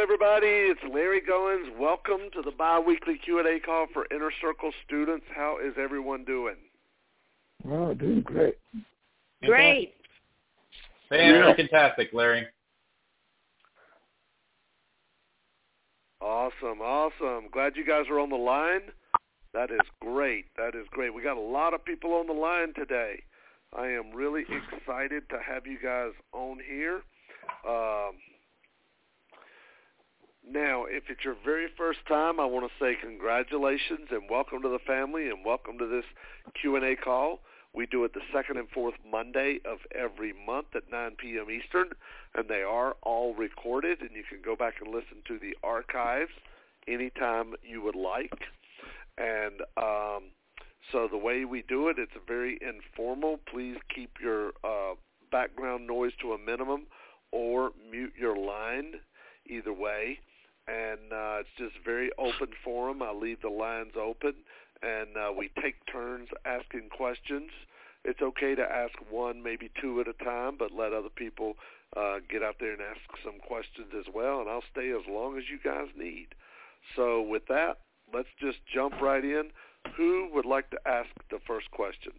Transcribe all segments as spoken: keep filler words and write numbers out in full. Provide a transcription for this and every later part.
everybody. It's Larry Goins. Welcome to the bi-weekly Q and A call for Inner Circle students. How is everyone doing? Oh, doing great. Great. Fantastic, Larry. Awesome, awesome. Glad you guys are on the line. That is great. That is great. We got a lot of people on the line today. I am really excited to have you guys on here. Um, now, if it's your very first time, I want to say congratulations and welcome to the family and welcome to this Q and A call. We do it the second and fourth Monday of every month at nine p.m. Eastern, and they are all recorded, and you can go back and listen to the archives anytime you would like. And um, so the way we do it, it's very informal. Please keep your uh, background noise to a minimum or mute your line, either way. And uh, it's just very open forum. I leave the lines open, and uh, we take turns asking questions. It's okay to ask one, maybe two at a time, but let other people uh, get out there and ask some questions as well, and I'll stay as long as you guys need. So with that, let's just jump right in. Who would like to ask the first question?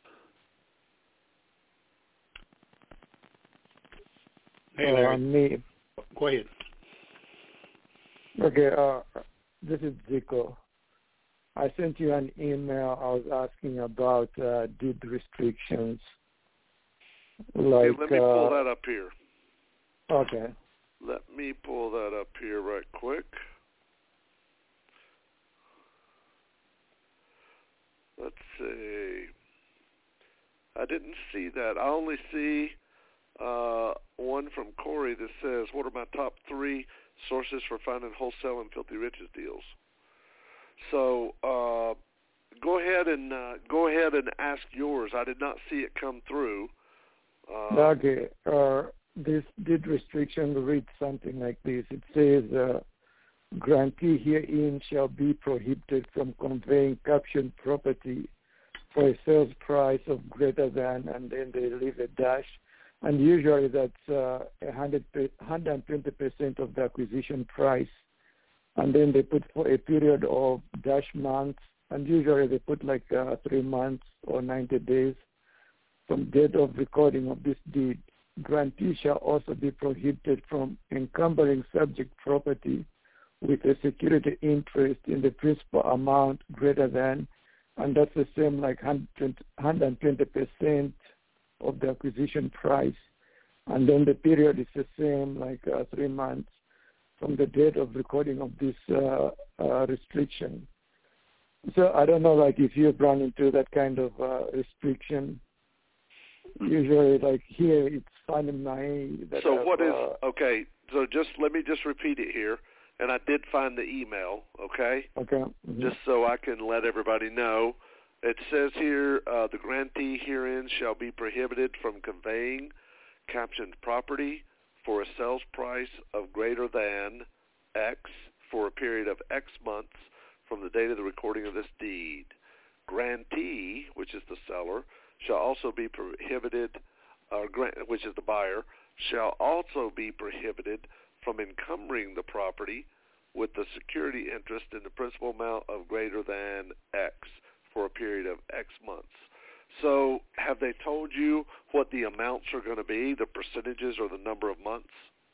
Hey, Larry. Uh, me. Go ahead. Okay, uh, this is Zico. I sent you an email. I was asking about uh, deed restrictions. Like, hey, let me pull uh, that up here. Okay. Let me pull that up here right quick. Let's see. I didn't see that. I only see uh, one from Corey that says, what are my top three sources for finding wholesale and filthy riches deals? So uh, go ahead and uh, go ahead and ask yours. I did not see it come through. Uh, okay. Uh, this deed restriction reads something like this. It says, uh, grantee herein shall be prohibited from conveying captioned property for a sales price of greater than, and then they leave a dash. And usually that's uh, one hundred twenty percent of the acquisition price. And then they put for a period of dash months, and usually they put like uh, three months or ninety days from date of recording of this deed. Grantee shall also be prohibited from encumbering subject property with a security interest in the principal amount greater than, and that's the same like one hundred twenty percent of the acquisition price. And then the period is the same, like uh, three months from the date of recording of this uh, uh, restriction. So I don't know, like if you've run into that kind of uh, restriction. Usually, like here, it's fine in my. That so have, what is uh, okay? So just let me just repeat it here. And I did find the email, okay? Okay. Mm-hmm. Just so I can let everybody know. It says here, uh, the grantee herein shall be prohibited from conveying captioned property for a sales price of greater than X for a period of X months from the date of the recording of this deed. Grantee, which is the seller, shall also be prohibited, uh, which is the buyer, shall also be prohibited from encumbering the property with the security interest in the principal amount of greater than X for a period of X months. So have they told you what the amounts are going to be, the percentages or the number of months?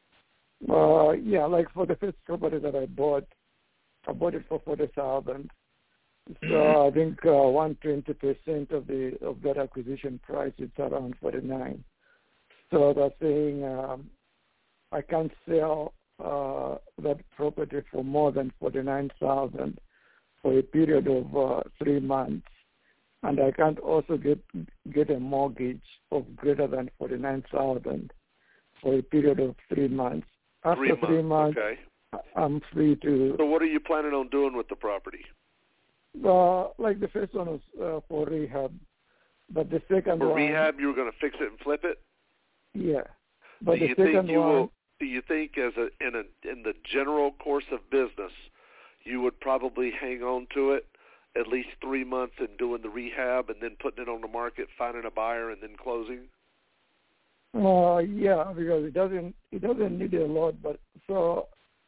Uh, yeah, like for the first property that I bought, I bought it for forty thousand. So I think uh, one hundred twenty percent of the of that acquisition price is around forty-nine. So they're saying um, I can't sell uh, that property for more than forty-nine thousand for a period of uh, three months, and I can't also get get a mortgage of greater than forty-nine thousand for a period of three months. After three months, three months, okay. I'm free to. So what are you planning on doing with the property? Uh, like the first one was uh, for rehab, but the second for one. For rehab, you were going to fix it and flip it? Yeah, but do the you second think you one. Will, do you think, as a in a in the general course of business, you would probably hang on to it at least three months and doing the rehab and then putting it on the market, finding a buyer, and then closing? Uh, yeah, because it doesn't it doesn't need a lot, but so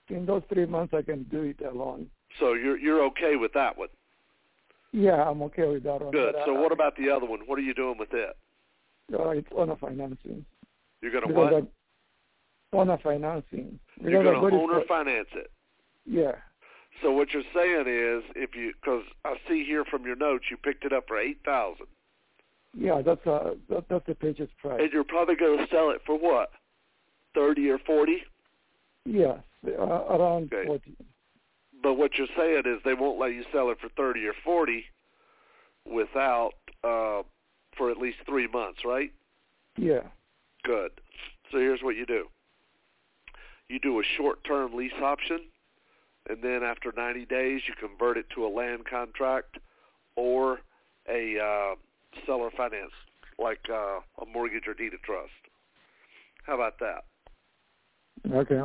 in those three months, I can do it alone. So you're you're okay with that one? Yeah, I'm okay with that one. Good. But, so uh, what about the other one? What are you doing with it? Uh, it's owner financing. You're going to because what? I, owner financing. Because You're going to I owner for, finance it. Yeah. So what you're saying is, if you, because I see here from your notes, you picked it up for eight thousand. Yeah, that's a that, that's the purchase price. And you're probably going to sell it for what? Thirty or forty? Yes, uh, around okay. forty. But what you're saying is they won't let you sell it for thirty or forty without uh, for at least three months, right? Yeah. Good. So here's what you do. You do a short-term lease option, and then after ninety days you convert it to a land contract or a uh, seller finance, like uh, a mortgage or deed of trust. How about that? Okay.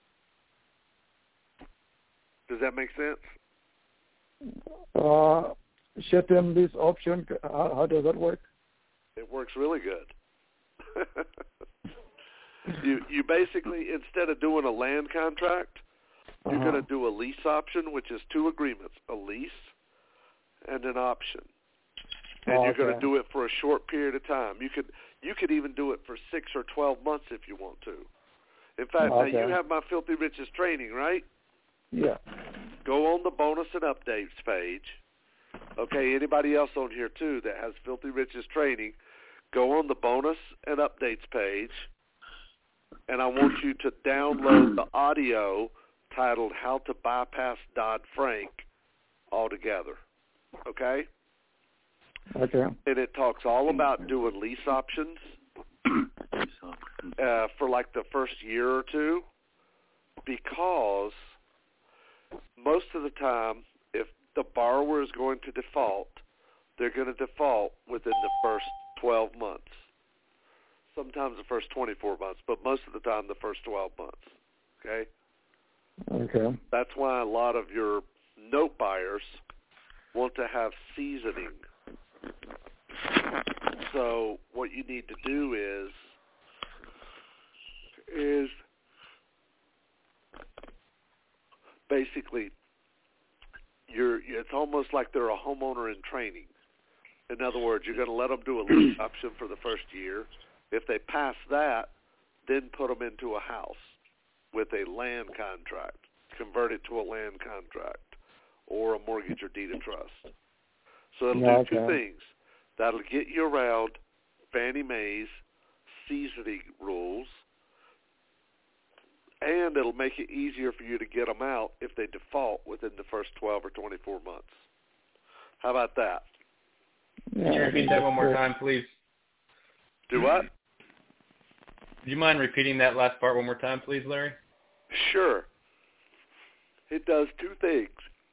Does that make sense? Uh, short-term lease option, how, how does that work? It works really good. you you basically, instead of doing a land contract, you're uh-huh. going to do a lease option, which is two agreements, a lease and an option. And oh, you're going okay. to do it for a short period of time. You could you could even do it for six or twelve months if you want to. In fact, okay. now you have my Filthy Riches training, right? Yeah. Go on the bonus and updates page. Okay, anybody else on here too that has Filthy Riches training, go on the bonus and updates page, and I want you to download the audio titled How to Bypass Dodd-Frank altogether. Okay? Okay. And it talks all about doing lease options uh, for like the first year or two, because most of the time, if the borrower is going to default, they're going to default within the first twelve months. Sometimes the first twenty-four months, but most of the time the first twelve months. Okay? Okay. That's why a lot of your note buyers want to have seasoning. So what you need to do is is basically you're it's almost like they're a homeowner in training. In other words, you're going to let them do a lease option for the first year. If they pass that, then put them into a house with a land contract, convert it to a land contract or a mortgage or deed of trust. So it'll yeah, do okay. two things. That'll get you around Fannie Mae's seasoning rules, and it'll make it easier for you to get them out if they default within the first twelve or twenty-four months. How about that? Yeah, Can you repeat that one more time, please? Do what? Do you mind repeating that last part one more time, please, Larry? Sure. It does two things.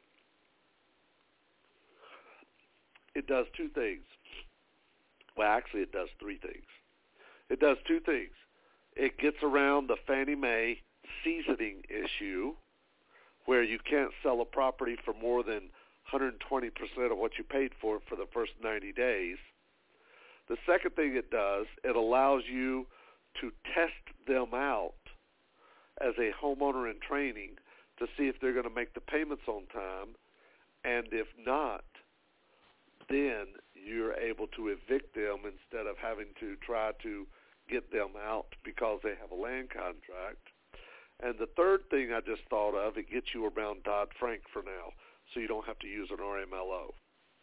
It does two things. Well, actually, it does three things. It does two things. It gets around the Fannie Mae seasoning issue, where you can't sell a property for more than one hundred twenty percent of what you paid for it for the first ninety days. The second thing it does, it allows you to test them out as a homeowner in training to see if they're going to make the payments on time, and if not, then you're able to evict them instead of having to try to get them out because they have a land contract. And the third thing I just thought of, it gets you around Dodd-Frank for now, so you don't have to use an R M L O.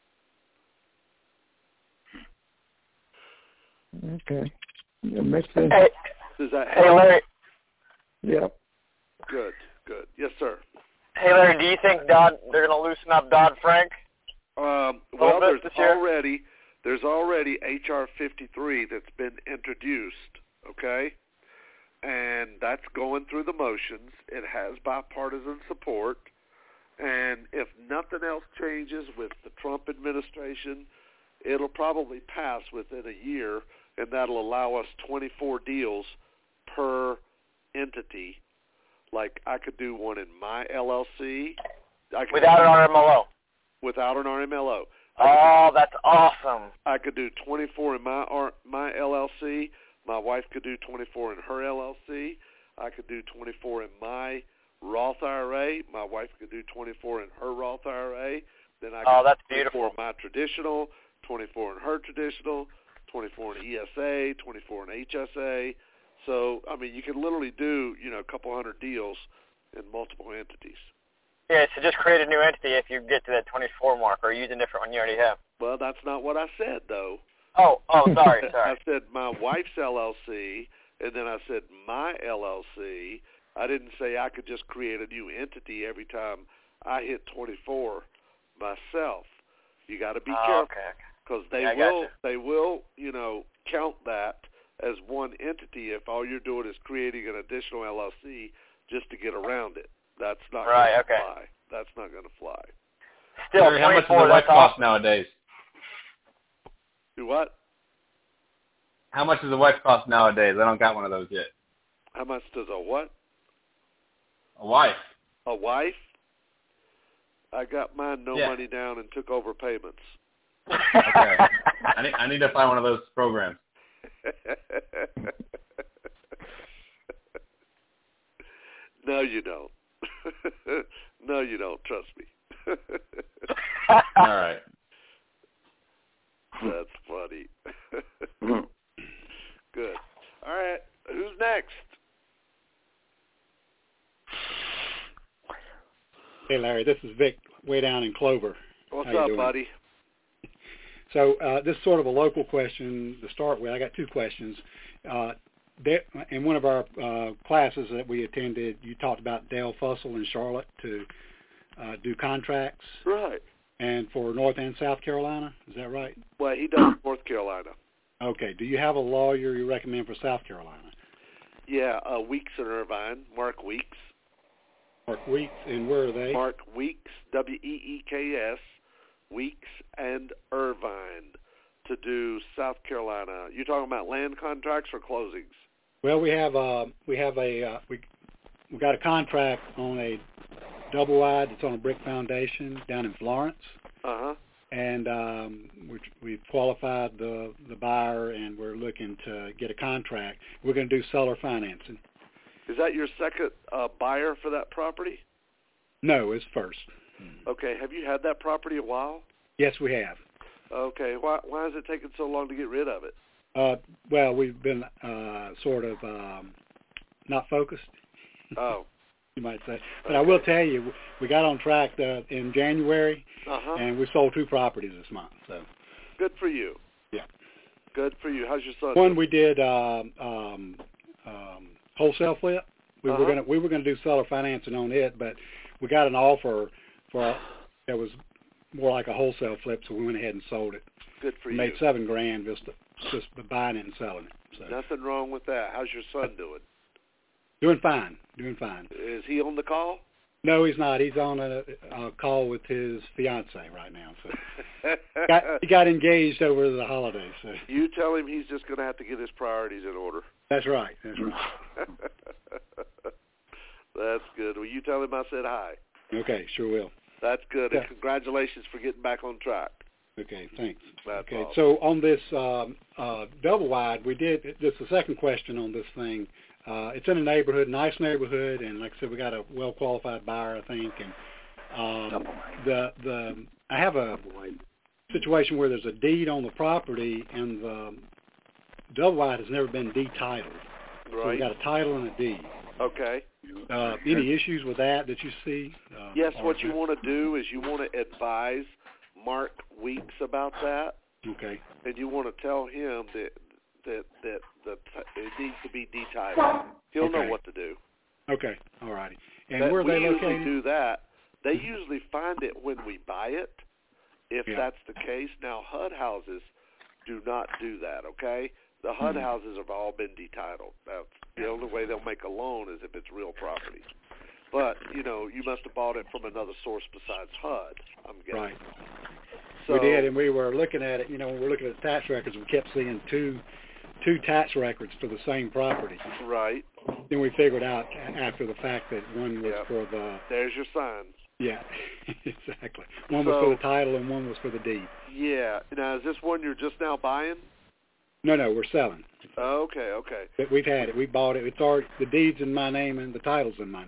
Okay. That makes sense. Hey, Does that hey help? Larry. Yeah. Good, good. Yes, sir. Hey, Larry, do you think Dodd they're going to loosen up Dodd-Frank? Um, A well, little bit there's this year? already there's already H R fifty-three that's been introduced, okay? And that's going through the motions. It has bipartisan support. And if nothing else changes with the Trump administration, it'll probably pass within a year, and that'll allow us twenty-four deals per entity. Like I could do one in my L L C. I could Without an R M L O? Without an R M L O. Oh, that's awesome. I could do twenty-four in my R, my L L C. My wife could do twenty-four in her L L C. I could do twenty-four in my Roth I R A. My wife could do twenty-four in her Roth I R A. Then I oh, could that's do beautiful. twenty-four in my traditional, twenty-four in her traditional, twenty-four in E S A, twenty-four in H S A. So, I mean, you can literally do, you know, a couple hundred deals in multiple entities. Yeah, so just create a new entity if you get to that twenty-four mark, or use a different one you already have. Well, that's not what I said, though. Oh, oh, sorry, sorry. I said my wife's L L C, and then I said my L L C. I didn't say I could just create a new entity every time I hit twenty-four myself. You got to be oh, careful okay. because they yeah, will, gotcha. they will, you know, count that as one entity if all you're doing is creating an additional L L C just to get around it. That's not right, going to okay. fly. That's not going to fly. Still, Larry, how much does a wife cost nowadays? Do what? How much does a wife cost nowadays? I don't got one of those yet. How much does a what? A wife. A wife? I got mine no yeah. money down and took over payments. Okay. I need, I need to find one of those programs. No, you don't. No, you don't. Trust me. All right. That's funny. Good. All right. Who's next? Hey, Larry, this is Vic, way down in Clover. What's How up, you doing? buddy? So uh, this is sort of a local question to start with. I got two questions. Uh, there, in one of our uh, classes that we attended, you talked about Dale Fussell in Charlotte to uh, do contracts. Right. And for North and South Carolina, is that right? Well, he does North Carolina. Okay. Do you have a lawyer you recommend for South Carolina? Yeah, uh, Weeks in Irvine, Mark Weeks. Mark Weeks, and where are they? Mark Weeks, W E E K S, Weeks and Irvine, to do South Carolina. You talking about land contracts or closings? Well, we have uh, we have a uh, we we got a contract on a double wide that's on a brick foundation down in Florence. Uh huh. And um, we, we've qualified the the buyer, and we're looking to get a contract. We're going to do seller financing. Is that your second uh, buyer for that property? No, it's first. Okay. Have you had that property a while? Yes, we have. Okay. Why why is it taking so long to get rid of it? Uh, well, we've been uh, sort of um, not focused, Oh. you might say. But Okay. I will tell you, we got on track uh, in January, Uh-huh. and we sold two properties this month. So Good for you. yeah. Good for you. How's your son One doing? we did um, um, um, wholesale flip. We Uh-huh. were gonna we were gonna do seller financing on it, but we got an offer for that was more like a wholesale flip, so we went ahead and sold it. Good for We you. made seven grand just just buying it and selling it. So Nothing wrong with that. How's your son doing? doing fine, doing fine. Is he on the call? No, he's not. He's on a, a call with his fiance right now. So got, he got engaged over the holidays. So. You tell him he's just going to have to get his priorities in order. That's right. That's right. That's good. Well, you tell him I said hi. Okay, sure will. That's good. Yeah. And congratulations for getting back on track. Okay, thanks. That's okay, awesome. so on this um, uh, double wide, we did. This is the second question on this thing. Uh, it's in a neighborhood, nice neighborhood, and like I said, we got a well qualified buyer, I think. And um, the the I have a situation where there's a deed on the property, and the double wide has never been de-titled. Right. So we got a title and a deed. Okay. Uh, any issues with that that you see? Uh, Yes, or- what you want to do is you want to advise Mark Weeks about that, Okay. and you want to tell him that that that, that it needs to be detitled. He'll Okay. know what to do. Okay. All righty. And That, where are we they usually located? do that. They usually find it when we buy it, if Yeah. that's the case. Now, H U D houses do not do that, okay? The H U D Mhm. houses have all been detitled. That's the only way they'll make a loan is if it's real property. But, you know, you must have bought it from another source besides H U D, I'm guessing. Right. So, we did, and we were looking at it. You know, when we were looking at the tax records, we kept seeing two two tax records for the same property. Right. Then we figured out after the fact that one was Yep. for the There's your sign. yeah, exactly. One was So- for the title and one was for the deed. Yeah. Now, is this one you're just now buying? No, no, we're selling. Okay, okay. But we've had it. We bought it. It's already the deed's in my name and the title's in my name.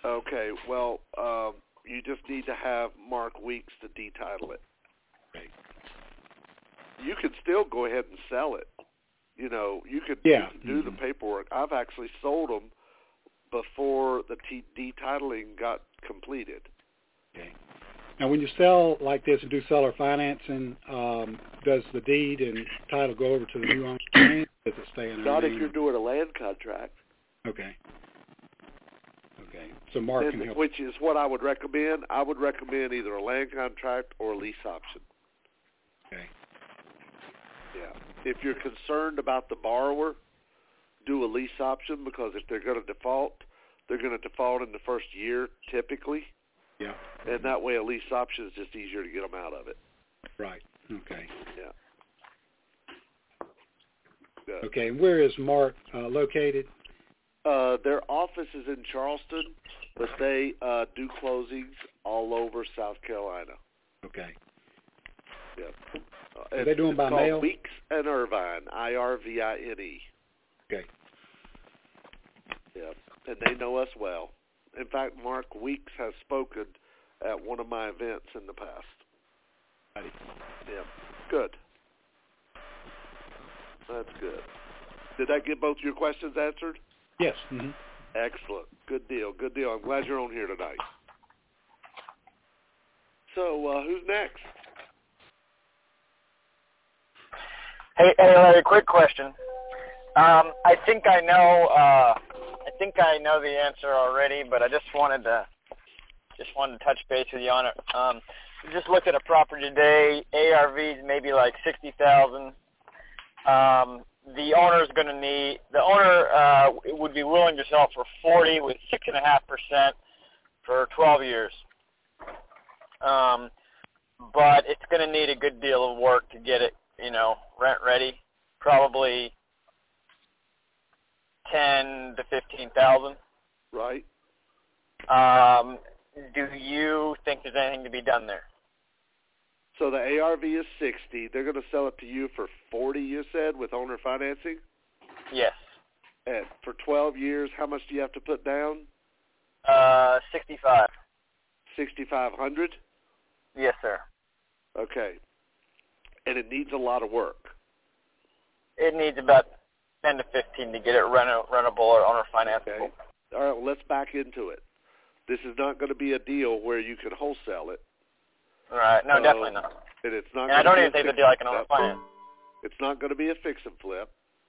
Okay, well, um, you just need to have Mark Weeks to detitle it. Okay. You can still go ahead and sell it. You know, you could, yeah. you can do mm-hmm. the paperwork. I've actually sold them before the t- detitling got completed. Okay. Now, when you sell like this and do seller financing, um, does the deed and title go over to the new owner's name? Does it stay in her Not name? if you're doing a land contract. Okay. Okay. So Mark Then, can help. which is what I would recommend. I would recommend either a land contract or a lease option. Okay. Yeah. If you're concerned about the borrower, do a lease option, because if they're going to default, they're going to default in the first year typically. Yeah. And that way a lease option is just easier to get them out of it. Right. Okay. Yeah. Good. Okay. And where is Mark uh, located? Uh, their office is in Charleston, but they uh, do closings all over South Carolina. Okay. Yep. Uh, Are they doing by called mail? Weeks and Irvine, I R V I N E. Okay. Yep. And they know us well. In fact, Mark Weeks has spoken at one of my events in the past. Righty. Yeah. Good. That's good. Did that get both your questions answered? Yes. Mm-hmm. Excellent. Good deal. Good deal. I'm glad you're on here tonight. So, uh, who's next? Hey, hey, Larry, quick question. Um, I think I know. Uh, I think I know the answer already, but I just wanted to just wanted to touch base with you on it. Um, we just looked at a property today. A R V's maybe like sixty thousand. Um, the owner is going to need. The owner uh, would be willing to sell for forty with six and a half percent for twelve years. Um, but it's going to need a good deal of work to get it, you know, rent ready. Probably ten to fifteen thousand. Right. Um, do you think there's anything to be done there? So the A R V is sixty. They're going to sell it to you for forty, you said, with owner financing? Yes. And for twelve years, how much do you have to put down? Uh, sixty-five. sixty-five hundred? Yes, sir. Okay. And it needs a lot of work. It needs about ten to fifteen to get it rent- rentable or owner financeable. Okay. All right, well, let's back into it. This is not going to be a deal where you can wholesale it. All right. No, So, definitely not. And it's not. And I don't be even think the deal I can owner finance. It's not going to be a fix and flip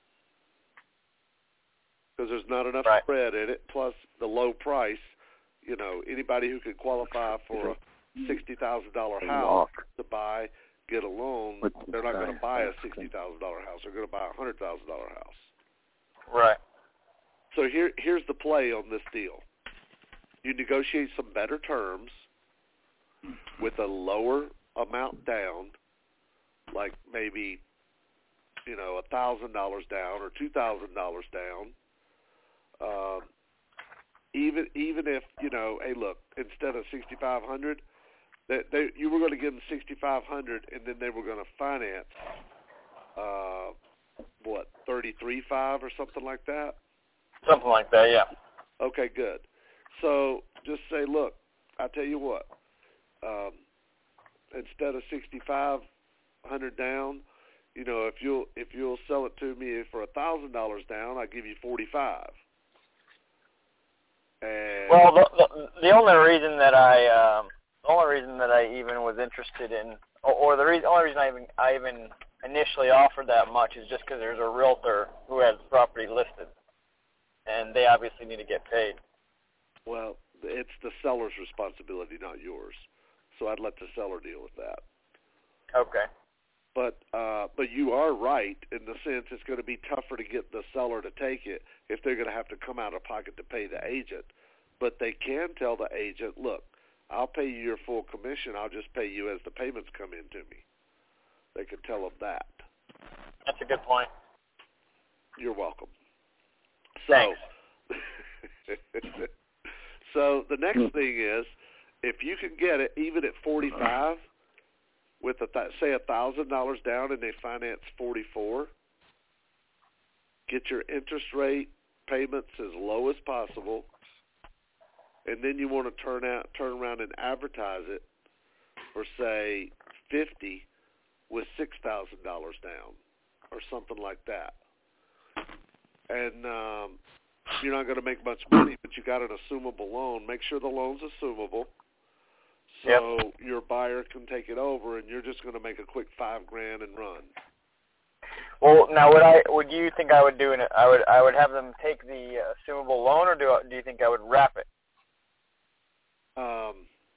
because there's not enough Right. spread in it. Plus the low price. You know, anybody who can qualify for a sixty thousand dollar house to buy, get a loan, they're not going to buy a sixty thousand dollar house. They're going to buy a hundred thousand dollar house. Right. So here, here's the play on this deal. You negotiate some better terms with a lower amount down, like maybe, you know, a thousand dollars down or two thousand dollars down. Um, even even if, you know, hey, look, instead of sixty five hundred, they, they you were going to give them sixty five hundred, and then they were going to finance, uh, what, thirty three five or something like that. Something like that, yeah. Okay, good. So just say, look, I tell you what, um, instead of sixty-five hundred down, you know, if you'll if you'll sell it to me for a thousand dollars down, I give you forty-five. And Well, the, the the only reason that I um, the only reason that I even was interested in, or, or the reason, only reason I even I even initially offered that much is just because there's a realtor who has the property listed, and they obviously need to get paid. well, it's the seller's responsibility, not yours. So I'd let the seller deal with that. Okay. But uh, but you are right in the sense it's going to be tougher to get the seller to take it if they're going to have to come out of pocket to pay the agent. But they can tell the agent, look, I'll pay you your full commission. I'll just pay you as the payments come in to me. They can tell them that. That's a good point. You're welcome. So, Thanks. so the next thing is, if you can get it even at forty-five, with a th- say a thousand dollars down, and they finance forty-four, get your interest rate payments as low as possible, and then you want to turn out, turn around and advertise it for say fifty with six thousand dollars down, or something like that. And um, you're not going to make much money, but you got an assumable loan. Make sure the loan's assumable, so yep. your buyer can take it over, and you're just going to make a quick five grand and run. Well, now, would I? Would you think I would do it? I would. I would have them take the uh, assumable loan, or do do you think I would wrap it? Um,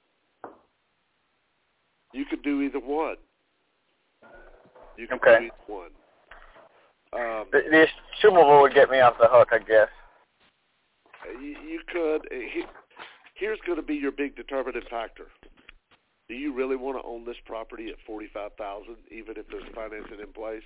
you could do either one. You could okay. do either one. Um, the, the assumable would get me off the hook, I guess. You, you could. He, here's going to be your big determinative factor. Do you really want to own this property at forty-five thousand dollars, even if there's financing in place?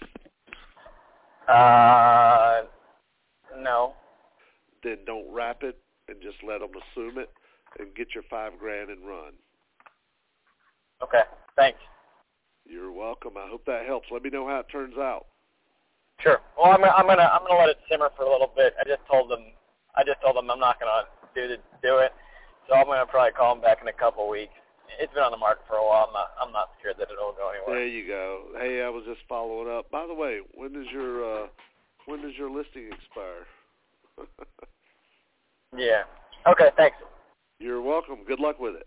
Uh, no. Then don't wrap it and just let them assume it and get your five grand and run. Okay. Thanks. You're welcome. I hope that helps. Let me know how it turns out. Sure. Well, I'm I'm gonna I'm gonna let it simmer for a little bit. I just told them I just told them I'm not gonna do the, do it, so I'm gonna probably call them back in a couple of weeks. It's been on the market for a while. I'm not I'm not scared that it'll go anywhere. There you go. Hey, I was just following up. By the way, when does your uh, when does your listing expire? Yeah. Okay. Thanks. You're welcome. Good luck with it.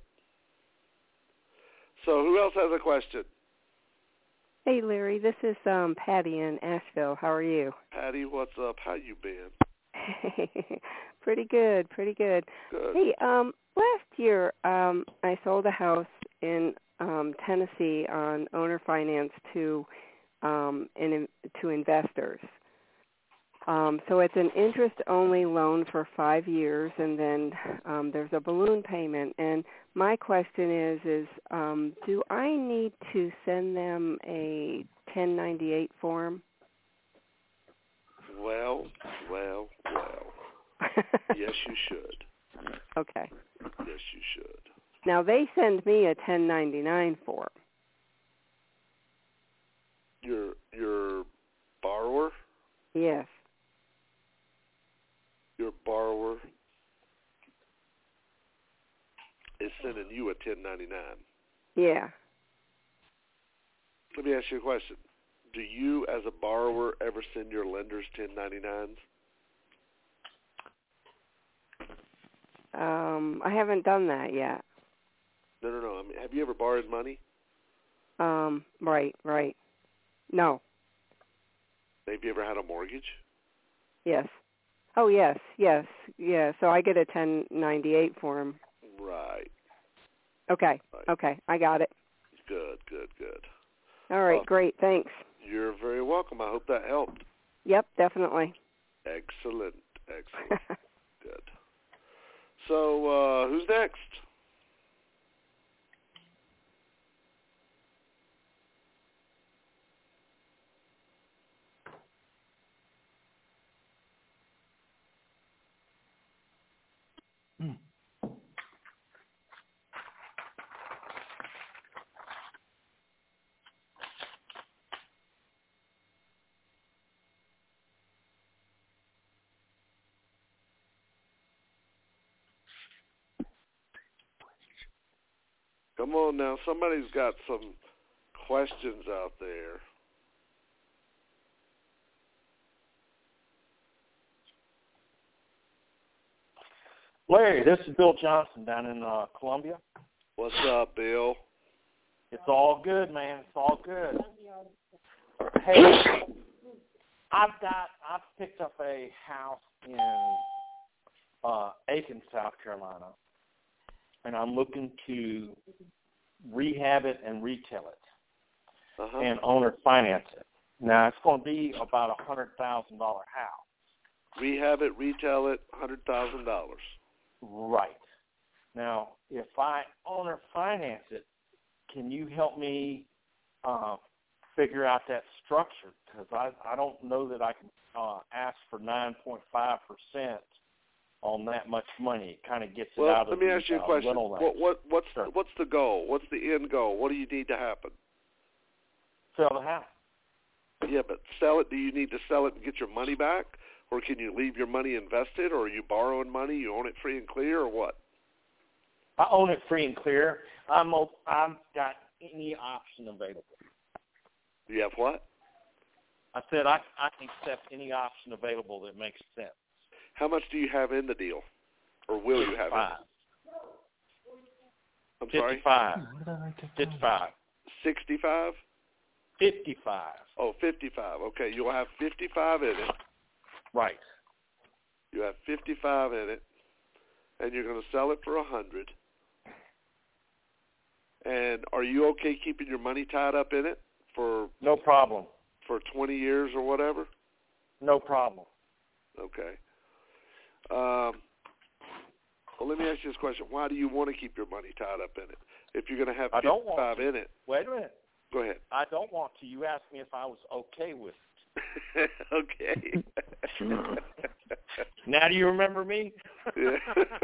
So, who else has a question? Hey, Larry, this is um, Patty in Asheville. How are you? Patty, what's up? How you been? Pretty good, pretty good. Good. Hey, um, last year um, I sold a house in um, Tennessee on owner finance to um, in, to investors. Um, so it's an interest-only loan for five years, and then um, there's a balloon payment. And my question is, is um, do I need to send them a ten ninety-eight form? Well, well, well. Yes, you should. Okay. Yes, you should. Now, they send me a ten ninety-nine form. Your your borrower? Yes. Your borrower is sending you a ten ninety-nine. Yeah. Let me ask you a question. Do you, as a borrower, ever send your lenders ten ninety-nines? Um, I haven't done that yet. No, no, no. I mean, have you ever borrowed money? Um, right, right. No. Have you ever had a mortgage? Yes. Oh, yes, yes, yeah. So I get a ten ninety-eight form. Right. Okay, right. okay. I got it. Good, good, good. All right, well, great. Thanks. You're very welcome. I hope that helped. Yep, definitely. Excellent, excellent. Good. So, uh, who's next? Come on now. Somebody's got some questions out there. Larry, this is Bill Johnson down in uh, Columbia. What's up, Bill? It's all good, man. It's all good. Hey, I've got, I've picked up a house in uh, Aiken, South Carolina, and I'm looking to rehab it and retail it uh-huh. and owner finance it. Now, it's going to be about a one hundred thousand dollars house. Rehab it, retail it, one hundred thousand dollars. Right. Now, if I owner finance it, can you help me uh, figure out that structure? Because I, I don't know that I can uh, ask for nine point five percent on that much money. It kind of gets well, it out let of me the ask you a uh, question. rental What, range. what, what's, sure. what's the goal? What's the end goal? What do you need to happen? Sell the house. Yeah, but sell it. Do you need to sell it and get your money back? Or can you leave your money invested? Or are you borrowing money? You own it free and clear or what? I own it free and clear. I'm o- I've got any option available. You have what? I said I I can accept any option available that makes sense. How much do you have in the deal, or will you have Five. in? I'm sorry. Fifty-five. Fifty-five. Sixty-five. Fifty-five. Oh, fifty-five. Okay, you'll have fifty-five in it. Right. You have fifty-five in it, and you're going to sell it for a hundred. And are you okay keeping your money tied up in it for no problem for twenty years or whatever? No problem. Okay. Um, well, let me ask you this question: why do you want to keep your money tied up in it if you're going to have I don't fifty-five want to. in it? Wait a minute. Go ahead. I don't want to. You asked me if I was okay with it. Okay. Now do you remember me? Yeah.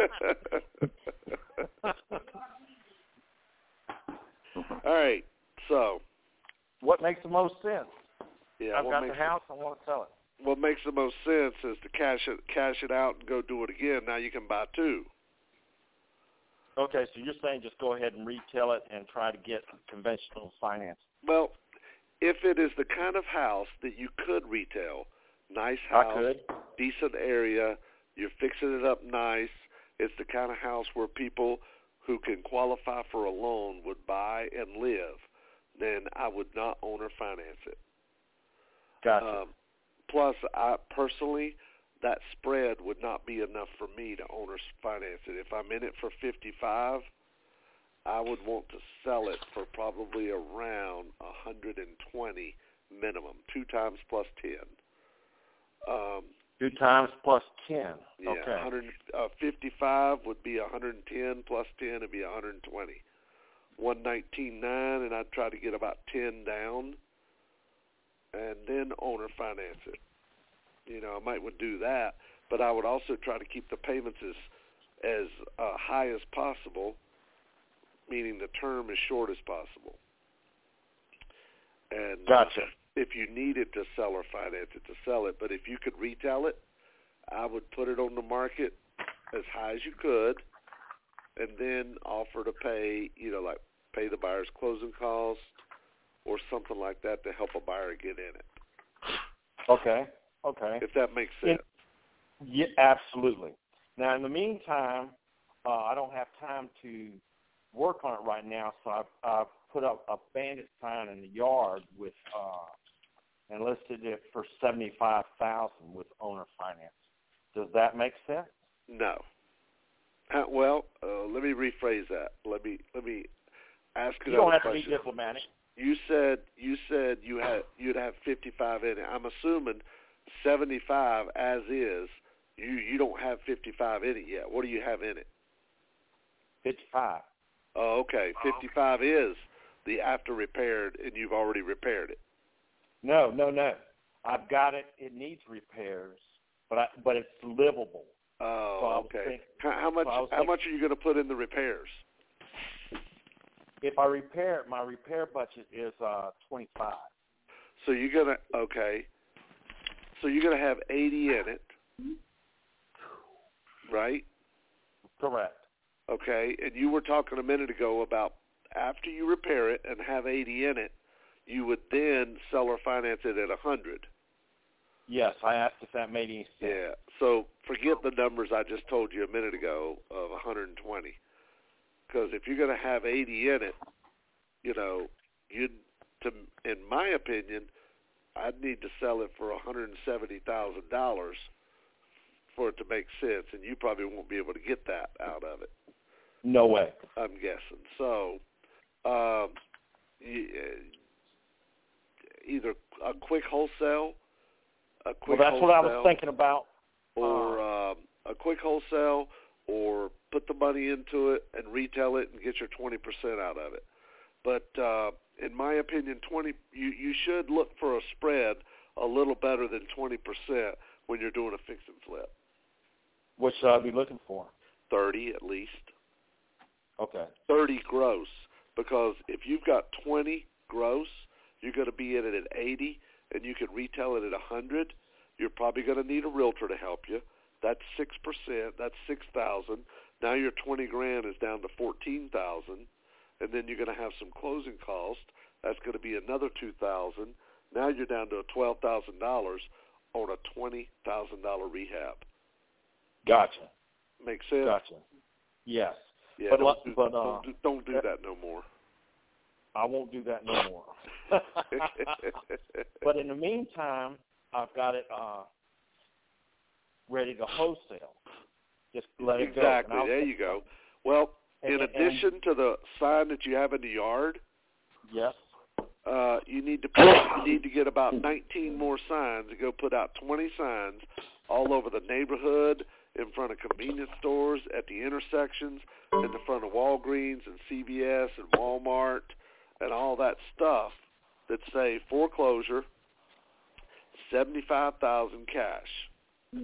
All right. So, what makes the most sense? Yeah, I've got makes the house. I want to sell it. What makes the most sense is to cash it, cash it out, and go do it again. Now you can buy two. Okay, so you're saying just go ahead and retail it and try to get conventional finance. Well, if it is the kind of house that you could retail, nice house, I could. decent area, you're fixing it up nice, it's the kind of house where people who can qualify for a loan would buy and live, then I would not own or finance it. Gotcha. Um, plus, I personally, that spread would not be enough for me to own or finance it. If I'm in it for fifty-five, I would want to sell it for probably around one hundred twenty minimum, two times plus ten. Um, two times plus ten. Yeah, okay. one hundred, uh, fifty-five would be one hundred ten plus ten would be one hundred twenty. one nineteen nine, and I'd try to get about ten down, and then owner finance it. You know, I might would do that, but I would also try to keep the payments as as uh, high as possible, meaning the term as short as possible. And gotcha. If you needed to sell or finance it, to sell it, but if you could retail it, I would put it on the market as high as you could, and then offer to pay, you know, like pay the buyer's closing costs or something like that to help a buyer get in it. Okay. Okay. If that makes sense. In, yeah, absolutely. Now, in the meantime, uh, I don't have time to work on it right now, so I've, I've put up a bandit sign in the yard with uh, and listed it for seventy-five thousand dollars with owner finance. Does that make sense? No. Uh, well, uh, let me rephrase that. Let me let me ask you. You don't have question. to be diplomatic. You said you said you had you'd have fifty-five in it. I'm assuming seventy-five as is. You you don't have fifty-five in it yet. What do you have in it? fifty-five. Oh, okay. fifty-five is the after repaired, and you've already repaired it. No, no, no. I've got it. It needs repairs, but I, but it's livable. Oh, so okay. Thinking, how, how much? so how thinking, much are you going to put in the repairs? If I repair it, my repair budget is uh, twenty-five. So you're gonna okay. So you're gonna have eighty in it, right? Correct. Okay, and you were talking a minute ago about after you repair it and have eighty in it, you would then sell or finance it at a hundred. Yes, I asked if that made any sense. Yeah. So forget the numbers I just told you a minute ago of one hundred twenty. Because if you're going to have eighty in it, you know, you'd, to, in my opinion, I'd need to sell it for one hundred seventy thousand dollars for it to make sense, and you probably won't be able to get that out of it. No way. I'm guessing. So, um, you, uh, either a quick wholesale, a quick well, that's wholesale, what I was thinking about. or uh, um, a quick wholesale, or put the money into it and retail it and get your twenty percent out of it. But uh, in my opinion, twenty you, you should look for a spread a little better than twenty percent when you're doing a fix and flip. What should I be looking for? thirty at least. Okay. thirty gross, because if you've got twenty gross, you're going to be in it at eighty, and you can retail it at one hundred. You're probably going to need a realtor to help you, That's six percent. That's six thousand. Now your twenty grand is down to fourteen thousand, and then you're going to have some closing cost. That's going to be another two thousand. Now you're down to twelve thousand dollars on a twenty thousand dollar rehab. Gotcha. Makes sense. Gotcha. Yes. Yeah. But don't, do, but, uh, don't do, don't do that no more. I won't do that no more. But in the meantime, I've got it uh, ready to wholesale. Just let it go. Exactly. There you go. Well, and, in and, addition and, to the sign that you have in the yard, yes, uh, you need to put, you need to get about nineteen more signs and go put out twenty signs all over the neighborhood, in front of convenience stores, at the intersections, in the front of Walgreens and C V S and Walmart and all that stuff that say foreclosure, seventy-five thousand cash.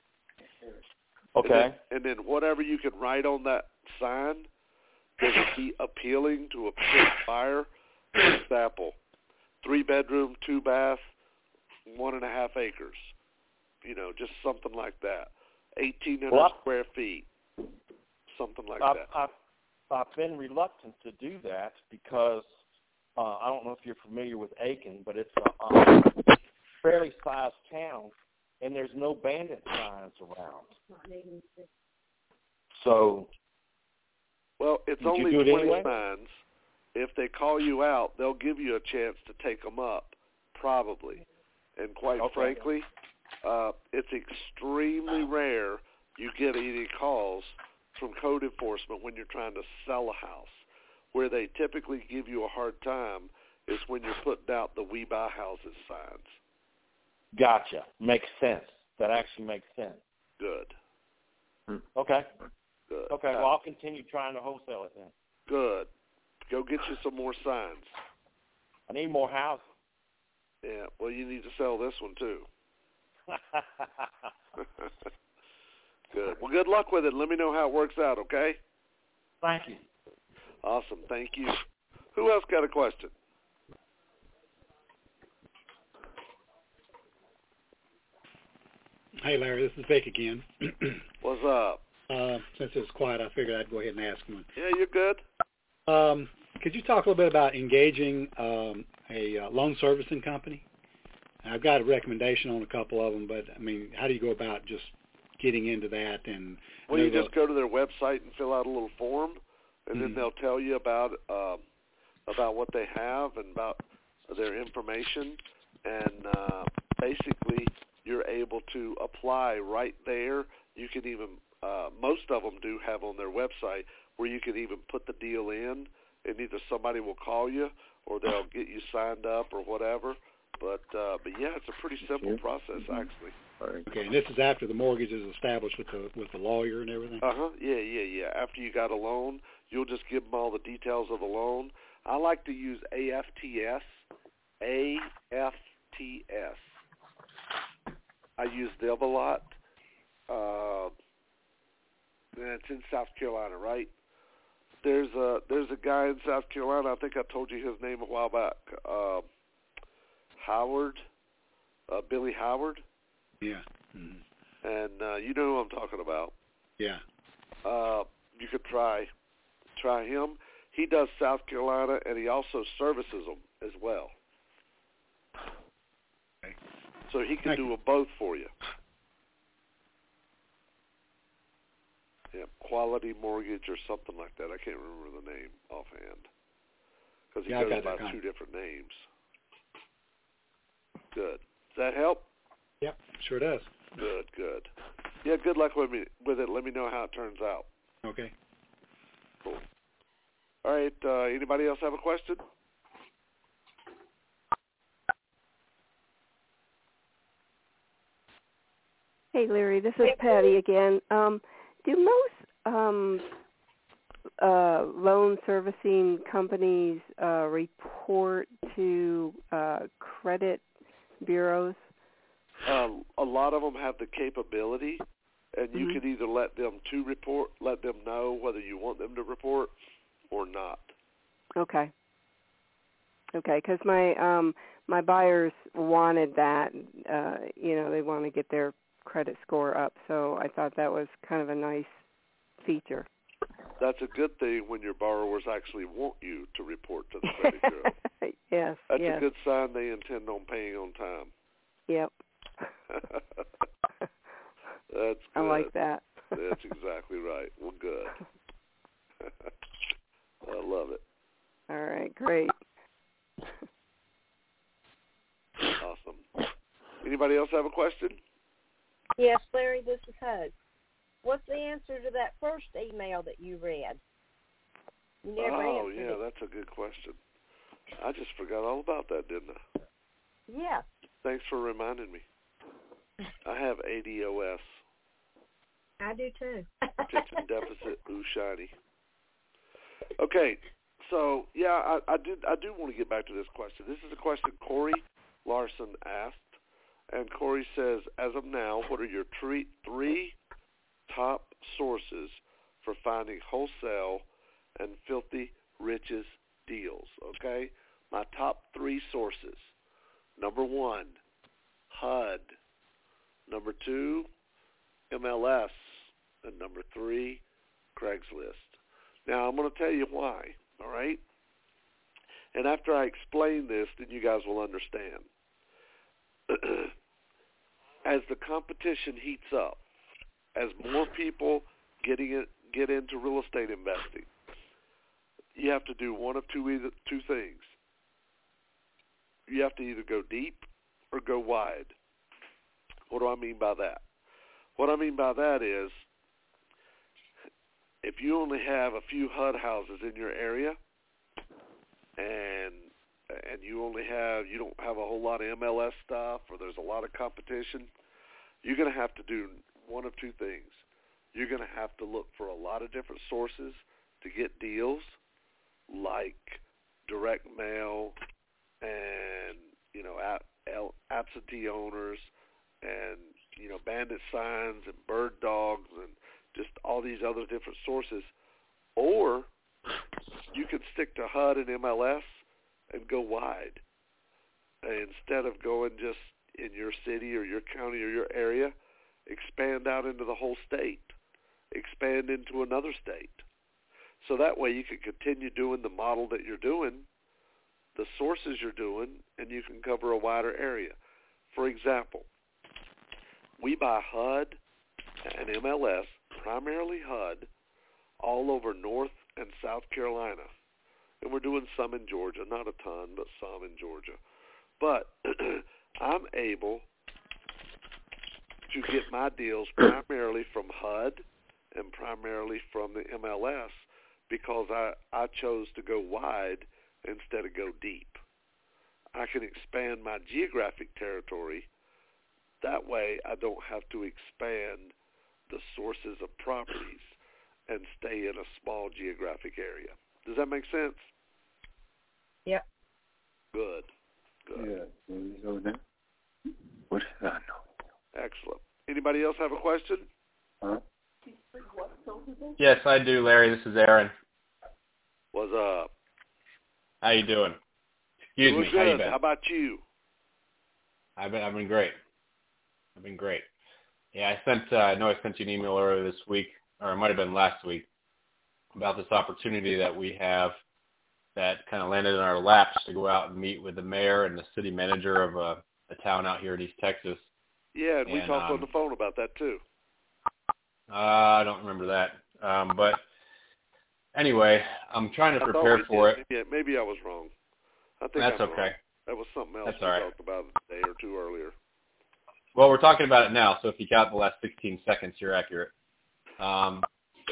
Okay. And then, and then whatever you can write on that sign that would be appealing to a potential buyer. For example, three bedroom, two bath, one and a half acres. You know, just something like that. eighteen hundred well, square feet, something like I've, that. I've, I've been reluctant to do that because uh, I don't know if you're familiar with Aiken, but it's a um, fairly sized town, and there's no bandit signs around. So, well, it's would only you do it twenty anyway? signs. If they call you out, they'll give you a chance to take them up, probably. And quite Okay. frankly, uh, it's extremely rare you get any calls from code enforcement when you're trying to sell a house. Where they typically give you a hard time is when you're putting out the We Buy Houses signs. Gotcha. Makes sense. That actually makes sense. Good. Okay. Good. Okay. Uh, Well, I'll continue trying to wholesale it then. Good. Go get you some more signs. I need more houses. Yeah. Well, you need to sell this one too. Good. Well, good luck with it. Let me know how it works out, okay? Thank you. Awesome. Thank you. Who else got a question? Hey, Larry, this is Vic again. What's up? Uh, since it's quiet, I figured I'd go ahead and ask one. Yeah, you're good. Um, could you talk a little bit about engaging um, a uh, loan servicing company? I've got a recommendation on a couple of them, but, I mean, how do you go about just getting into that? And Well, you just go to their website and fill out a little form, and mm-hmm. then they'll tell you about uh, about what they have and about their information, and uh, basically you're able to apply right there. You can even, uh, most of them do have on their website where you can even put the deal in, and either somebody will call you or they'll get you signed up or whatever. But, uh, but yeah, it's a pretty simple process, actually. Okay, and this is after the mortgage is established with the with the lawyer and everything? Uh-huh, yeah, yeah, yeah. After you got a loan, you'll just give them all the details of the loan. I like to use A F T S. A F T S. I use them a lot. Uh, and it's in South Carolina, right? There's a there's a guy in South Carolina. I think I told you his name a while back. Uh, Howard, uh, Billy Howard. Yeah. Mm-hmm. And uh, you know who I'm talking about. Yeah. Uh, you could try try him. He does South Carolina, and he also services them as well. Okay. So he can Thank do you. them both for you. Yeah, Quality Mortgage or something like that. I can't remember the name offhand because he Yeah, I goes got by that two different names. Good. Does that help? Yep, sure does. Good, good. Yeah, good luck with me with it. Let me know how it turns out. Okay. Cool. All right. Uh, anybody else have a question? Hey, Larry, this is Patty again. Um, do most um, uh, loan servicing companies uh, report to uh, credit bureaus? Uh, a lot of them have the capability, and you Mm-hmm. can either let them to report, let them know whether you want them to report or not. Okay. Okay, because my um, my buyers wanted that. Uh, you know, they want to get their credit score up. So I thought that was kind of a nice feature. That's a good thing when your borrowers actually want you to report to the credit bureau. Yes, That's yes. a good sign they intend on paying on time. Yep. That's good. I like that. That's exactly right. Well, good. I love it. All right, great. Awesome. Anybody else have a question? Yes, Larry, this is Hug. What's the answer to that first email that you read? You never oh, answered yeah, it. that's a good question. I just forgot all about that, didn't I? Yeah. Thanks for reminding me. I have A D O S. I do too. Attention deficit, ooh, shiny. Okay, so yeah, I, I did. I do want to get back to this question. This is a question Corey Larson asked, and Corey says, "As of now, what are your tre- three top sources for finding wholesale and filthy riches deals?" Okay, my top three sources. Number one, H U D. Number two, M L S. And number three, Craigslist. Now, I'm going to tell you why, all right? And after I explain this, then you guys will understand. As the competition heats up, as more people getting it, get into real estate investing, you have to do one of two, either, two things. You have to either go deep or go wide. What do I mean by that? What I mean by that is, if you only have a few H U D houses in your area, and and you only have you don't have a whole lot of M L S stuff, or there's a lot of competition, you're going to have to do one of two things. You're going to have to look for a lot of different sources to get deals, like direct mail and you know absentee owners and you know bandit signs and bird dogs and just all these other different sources, or you can stick to H U D and M L S and go wide. Instead of going just in your city or your county or your area, expand out into the whole state, expand into another state. So that way you can continue doing the model that you're doing, the sources you're doing, and you can cover a wider area. For example, we buy H U D and M L S, primarily H U D, all over North and South Carolina. And we're doing some in Georgia, not a ton, but some in Georgia. But I'm able to get my deals primarily from H U D and primarily from the M L S because I, I chose to go wide instead of go deep. I can expand my geographic territory. That way I don't have to expand the sources of properties and stay in a small geographic area. Does that make sense? Yep. Good. Good. Yeah. What did I know? Excellent. Anybody else have a question? Huh? Yes, I do, Larry. This is Aaron. What's up? How you doing? Excuse Doing me. good. How you been? How about you? I've been. I've been great. I've been great. Yeah, I sent. Uh, I know I sent you an email earlier this week, or it might have been last week, about this opportunity that we have that kind of landed in our laps to go out and meet with the mayor and the city manager of a, a town out here in East Texas. Yeah, and we and, talked um, on the phone about that too. Uh, I don't remember that, um, but anyway, I'm trying to I prepare we for did. it. Maybe, maybe I was wrong. I think That's I'm okay. Wrong. That was something else That's we all right. talked about a day or two earlier. Well, we're talking about it now, so if you got the last sixteen seconds, you're accurate. Um,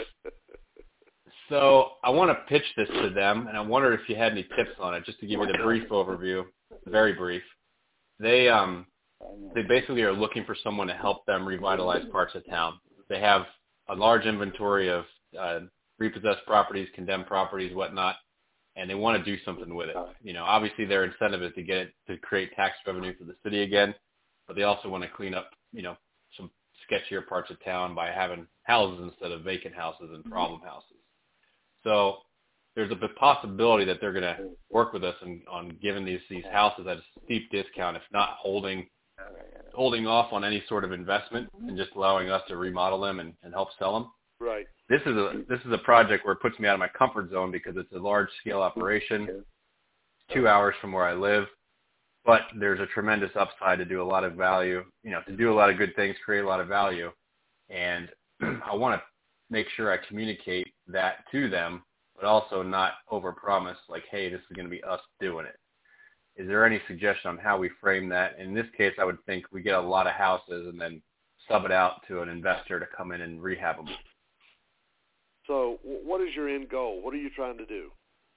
so I want to pitch this to them, and I wonder if you had any tips on it, just to give you the brief overview, very brief. They um, they basically are looking for someone to help them revitalize parts of town. They have a large inventory of uh, repossessed properties, condemned properties, whatnot, and they want to do something with it. You know, obviously their incentive is to get it to create tax revenue for the city again, but they also want to clean up, you know, some sketchier parts of town by having houses instead of vacant houses and problem houses. So there's a possibility that they're going to work with us on, on giving these, these houses at a steep discount, if not holding holding off on any sort of investment and just allowing us to remodel them and, and help sell them. Right. This is a this is a project where it puts me out of my comfort zone because it's a large scale operation, two hours from where I live, but there's a tremendous upside to do a lot of value, you know, to do a lot of good things, create a lot of value, and I want to make sure I communicate that to them, but also not overpromise like, hey, this is going to be us doing it. Is there any suggestion on how we frame that? In this case, I would think we get a lot of houses and then sub it out to an investor to come in and rehab them. So what is your end goal? What are you trying to do?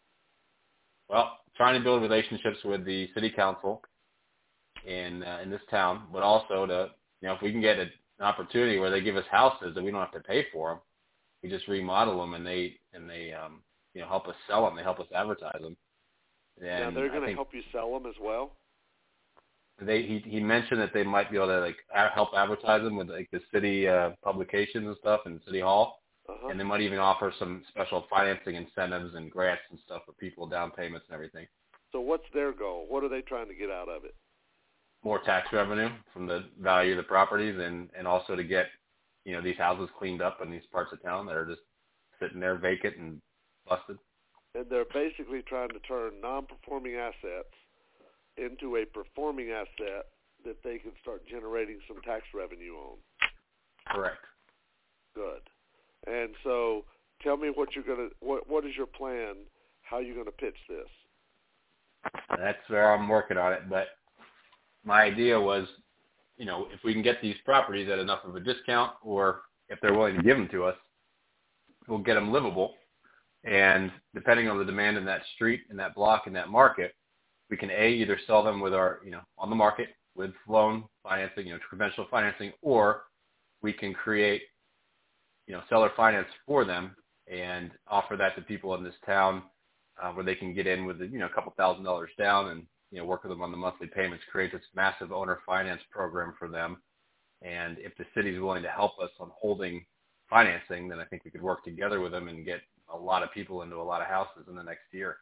Well, trying to build relationships with the city council in uh, in this town, but also to, you know, if we can get a, an opportunity where they give us houses and we don't have to pay for them, we just remodel them and they and they um, you know, help us sell them, they help us advertise them. Now And they're going to think help you sell them as well. They he he mentioned that they might be able to like a- help advertise them with like the city uh, publications and stuff in City Hall. Uh-huh. And they might even offer some special financing incentives and grants and stuff for people, down payments and everything. So what's their goal? What are they trying to get out of it? More tax revenue from the value of the properties, and, and also to get, you know, these houses cleaned up in these parts of town that are just sitting there vacant and busted. And they're basically trying to turn non-performing assets into a performing asset that they can start generating some tax revenue on. Correct. Good. And so tell me what you're going to, what, what is your plan, how you're going to pitch this? That's where I'm working on it. But my idea was, you know, if we can get these properties at enough of a discount, or if they're willing to give them to us, we'll get them livable. And depending on the demand in that street, in that block, in that market, we can A, either sell them with our, you know, on the market with loan financing, you know, conventional financing, or we can create, you know, seller finance for them and offer that to people in this town uh, where they can get in with, you know, a couple thousand dollars down and, you know, work with them on the monthly payments, create this massive owner finance program for them. And if the city's willing to help us on holding financing, then I think we could work together with them and get a lot of people into a lot of houses in the next year.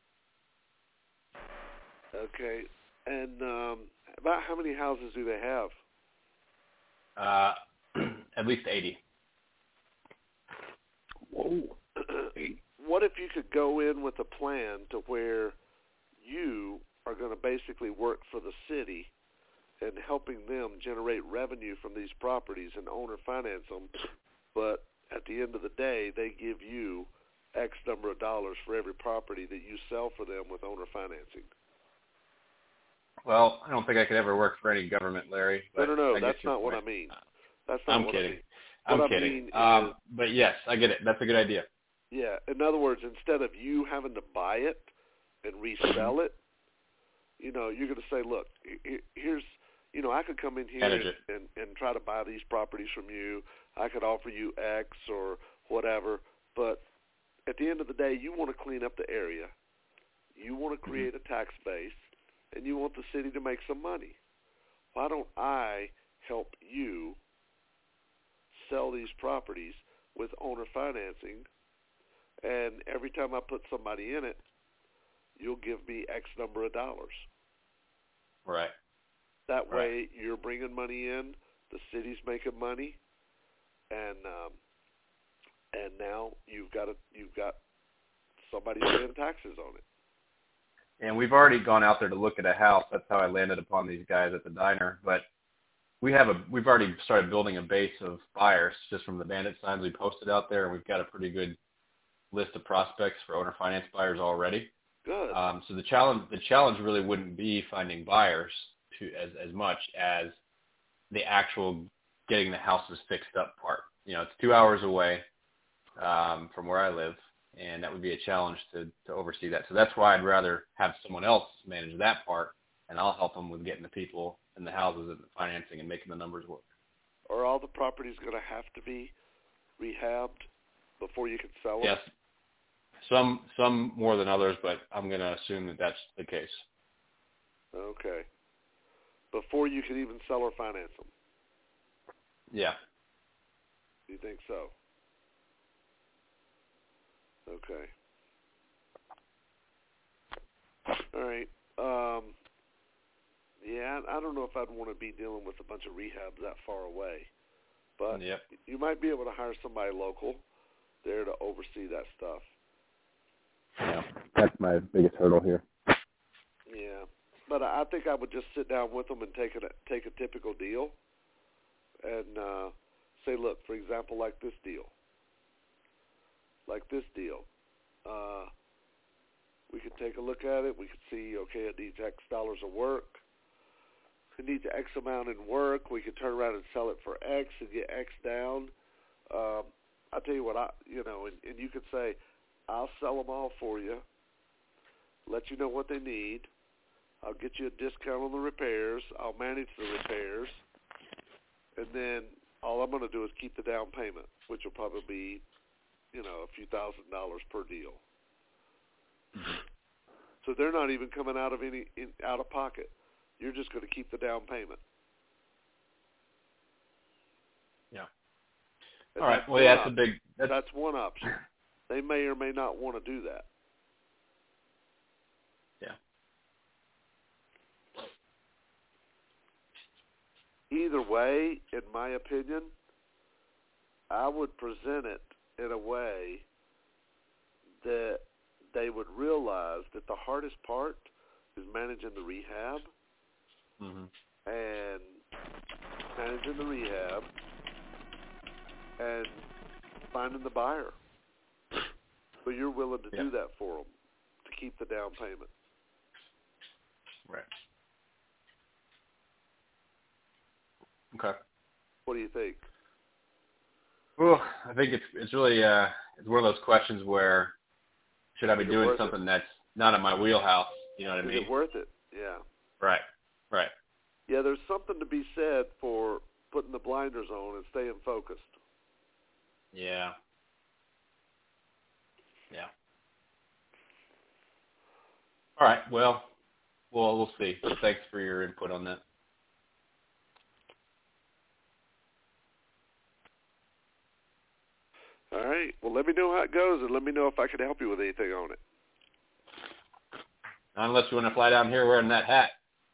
Okay. And um, about how many houses do they have? Uh, at least eighty. Whoa. What if you could go in with a plan to where you are going to basically work for the city and helping them generate revenue from these properties and owner finance them, but at the end of the day, they give you X number of dollars for every property that you sell for them with owner financing? Well, I don't think I could ever work for any government, Larry. No, no, no. I That's get your not what I point. mean. That's not I'm what kidding. I mean. I'm What I kidding. mean um, is- but yes, I get it. That's a good idea. Yeah. In other words, instead of you having to buy it and resell it, you know, you're going to say, look, he- here's, you know, I could come in here Manage and, it. and, and try to buy these properties from you. I could offer you X or whatever, but at the end of the day, you want to clean up the area. You want to create Mm-hmm. a tax base, and you want the city to make some money. Why don't I help you sell these properties with owner financing, and every time I put somebody in it, you'll give me X number of dollars. Right. That Right. way you're bringing money in, the city's making money, and um, and now you've got a, you've got somebody paying taxes on it. And we've already gone out there to look at a house. That's how I landed upon these guys at the diner. But we have a we've already started building a base of buyers just from the bandit signs we posted out there, and we've got a pretty good list of prospects for owner finance buyers already. Good. Um, so the challenge the challenge really wouldn't be finding buyers to as as much as the actual getting the houses fixed up part. You know, it's two hours away um, from where I live, and that would be a challenge to, to oversee that. So that's why I'd rather have someone else manage that part, and I'll help them with getting the people in the houses and the financing and making the numbers work. Are all the properties going to have to be rehabbed before you can sell them? Yes. Some some more than others, but I'm going to assume that that's the case. Okay. Before you can even sell or finance them? Yeah. You think so? Okay. All right. Um, Yeah, I don't know if I'd want to be dealing with a bunch of rehabs that far away. But yep. you might be able to hire somebody local there to oversee that stuff. Yeah, that's my biggest hurdle here. Yeah, but I think I would just sit down with them and take a take a typical deal, and uh, say, look, for example, like this deal, like this deal, uh, we could take a look at it. We could see, okay, it needs X dollars of work. It needs X amount in work. We could turn around and sell it for X and get X down. Um, I'll tell you what, I you know, and, and you could say, I'll sell them all for you, let you know what they need. I'll get you a discount on the repairs. I'll manage the repairs. And then all I'm going to do is keep the down payment, which will probably be, you know, a few thousand dollars per deal. So they're not even coming out of any in, out of pocket. You're just going to keep the down payment. Yeah. And all right. Well, yeah, that's option. a big. That's, that's one option. They may or may not want to do that. Yeah. Either way, in my opinion, I would present it in a way that they would realize that the hardest part is managing the rehab mm-hmm. and managing the rehab and finding the buyer. So you're willing to yeah. do that for them to keep the down payment. Right. Okay. What do you think? Well, I think it's it's really uh, it's one of those questions where should I be Is doing it something it? that's not in my wheelhouse? You know what I Is mean? it worth it? Yeah. Right. Right. Yeah, there's something to be said for putting the blinders on and staying focused. Yeah. Yeah. All right. Well, well, we'll see. Thanks for your input on that. All right. Well, let me know how it goes, and let me know if I can help you with anything on it. Unless you want to fly down here wearing that hat.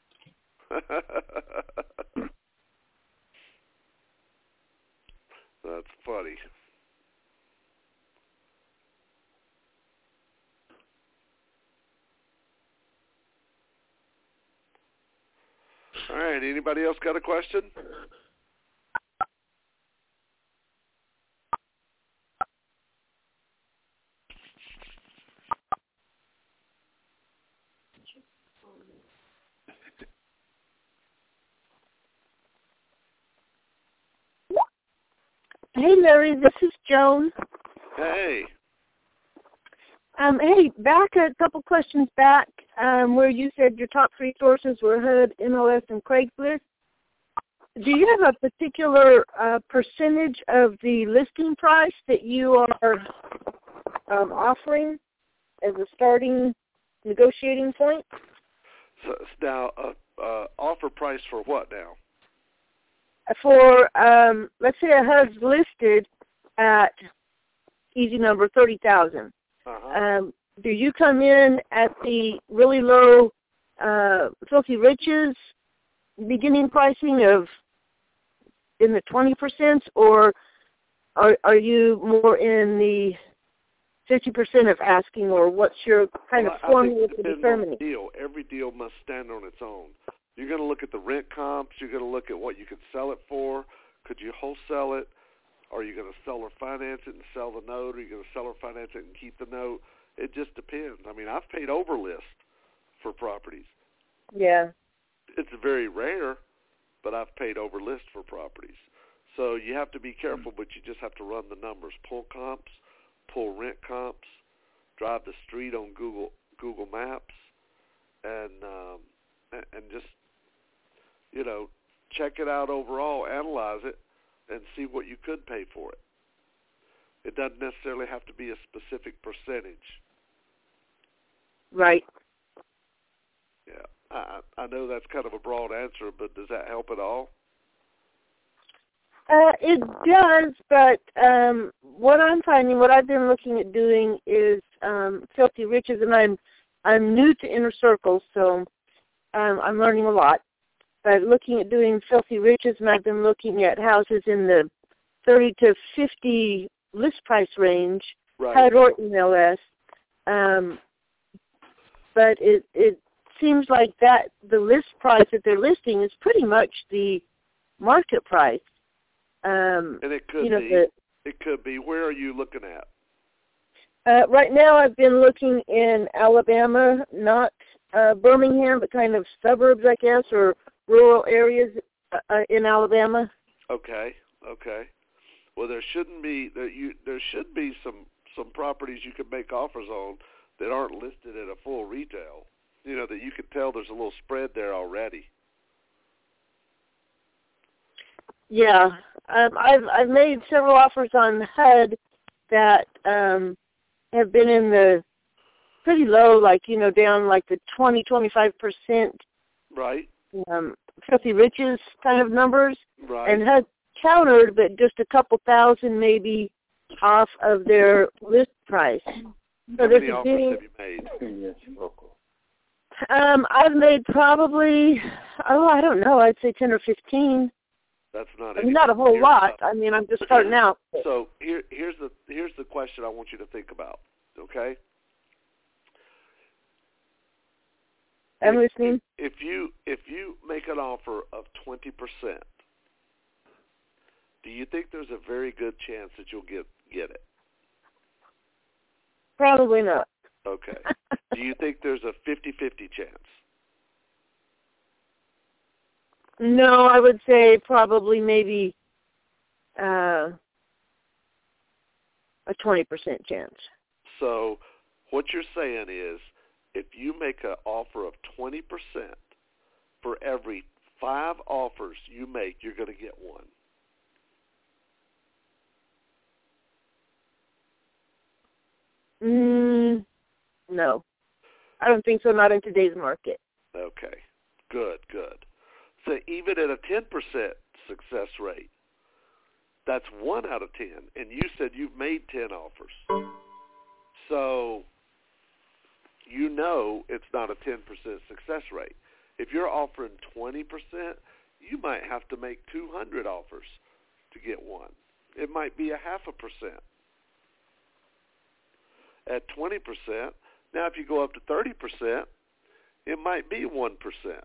That's funny. All right. Anybody else got a question? Hey, Larry, this is Joan. Hey. Um, hey, back a couple questions back um, where you said your top three sources were H U D, M L S, and Craigslist. Do you have a particular uh, percentage of the listing price that you are um, offering as a starting negotiating point? So now, uh, uh, offer price for what now? For, um, let's say a H U D's listed at, easy number, thirty thousand dollars. Uh-huh. Um, do you come in at the really low uh, Filthy Riches beginning pricing of in the twenty percent, or are, are you more in the fifty percent of asking, or what's your kind well, of formula for determining? determining? Deal. Every deal must stand on its own. You're going to look at the rent comps. You're going to look at what you could sell it for. Could you wholesale it? Are you going to sell or finance it and sell the note? Are you going to sell or finance it and keep the note? It just depends. I mean, I've paid over list for properties. Yeah. It's very rare, but I've paid over list for properties. So you have to be careful, but you just have to run the numbers. Pull comps, pull rent comps, drive the street on Google Google Maps, and um, and just, you know, check it out overall, analyze it, and see what you could pay for it. It doesn't necessarily have to be a specific percentage. Right. Yeah. I, I know that's kind of a broad answer, but does that help at all? Uh, it does, but um, what I'm finding, what I've been looking at doing is um, Filthy Riches, and I'm I'm new to Inner Circle, so um, I'm learning a lot. but looking at doing Filthy Riches, and I've been looking at houses in the thirty to fifty list price range, right. H U D or M L S. Um, but it it seems like that the list price that they're listing is pretty much the market price. Um, and it could you know, be. The, it could be. Where are you looking at? Uh, right now, I've been looking in Alabama, not uh, Birmingham, but kind of suburbs, I guess, or rural areas uh, in Alabama. Okay, okay. Well, there shouldn't be there. You there should be some some properties you could make offers on that aren't listed at a full retail. You know, that you could tell there's a little spread there already. Yeah, um, I've I've made several offers on H U D that. Um, have been in the pretty low, like, you know, down like the twenty, twenty-five percent right. um, Filthy Riches kind of numbers. Right. And had countered, but just a couple thousand maybe off of their list price. So How there's many a offers big, have you made? um, I've made probably, oh, I don't know, I'd say ten or fifteen. That's not I mean, not a whole here's lot. the, I mean, I'm just starting out. So here, here's the here's the question I want you to think about. Okay. I'm if, listening. If you if you make an offer of twenty percent, do you think there's a very good chance that you'll get get it? Probably not. Okay. Do you think there's a fifty-fifty chance? No, I would say probably maybe uh, a twenty percent chance. So what you're saying is if you make an offer of twenty percent, for every five offers you make, you're going to get one. Mm, no. I don't think so, not in today's market. Okay. Good, good. So even at a ten percent success rate, that's one out of ten. And you said you've made ten offers. So you know it's not a ten percent success rate. If you're offering twenty percent, you might have to make two hundred offers to get one. It might be a half a percent. At twenty percent, now if you go up to thirty percent, it might be one percent.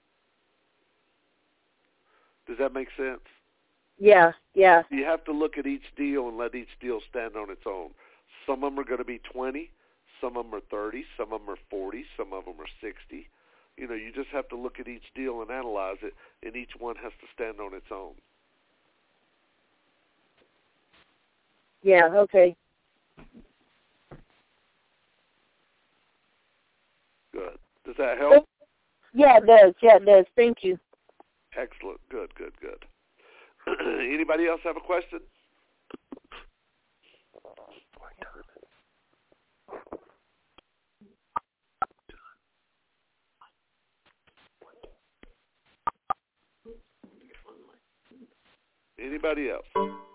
Does that make sense? Yeah, yeah. You have to look at each deal and let each deal stand on its own. Some of them are going to be twenty, some of them are thirty, some of them are forty, some of them are sixty. You know, you just have to look at each deal and analyze it, and each one has to stand on its own. Yeah, okay. Good. Does that help? Yeah, it does. Yeah, it does. Thank you. Excellent. Good, good, good. Anybody else have a question? Anybody else?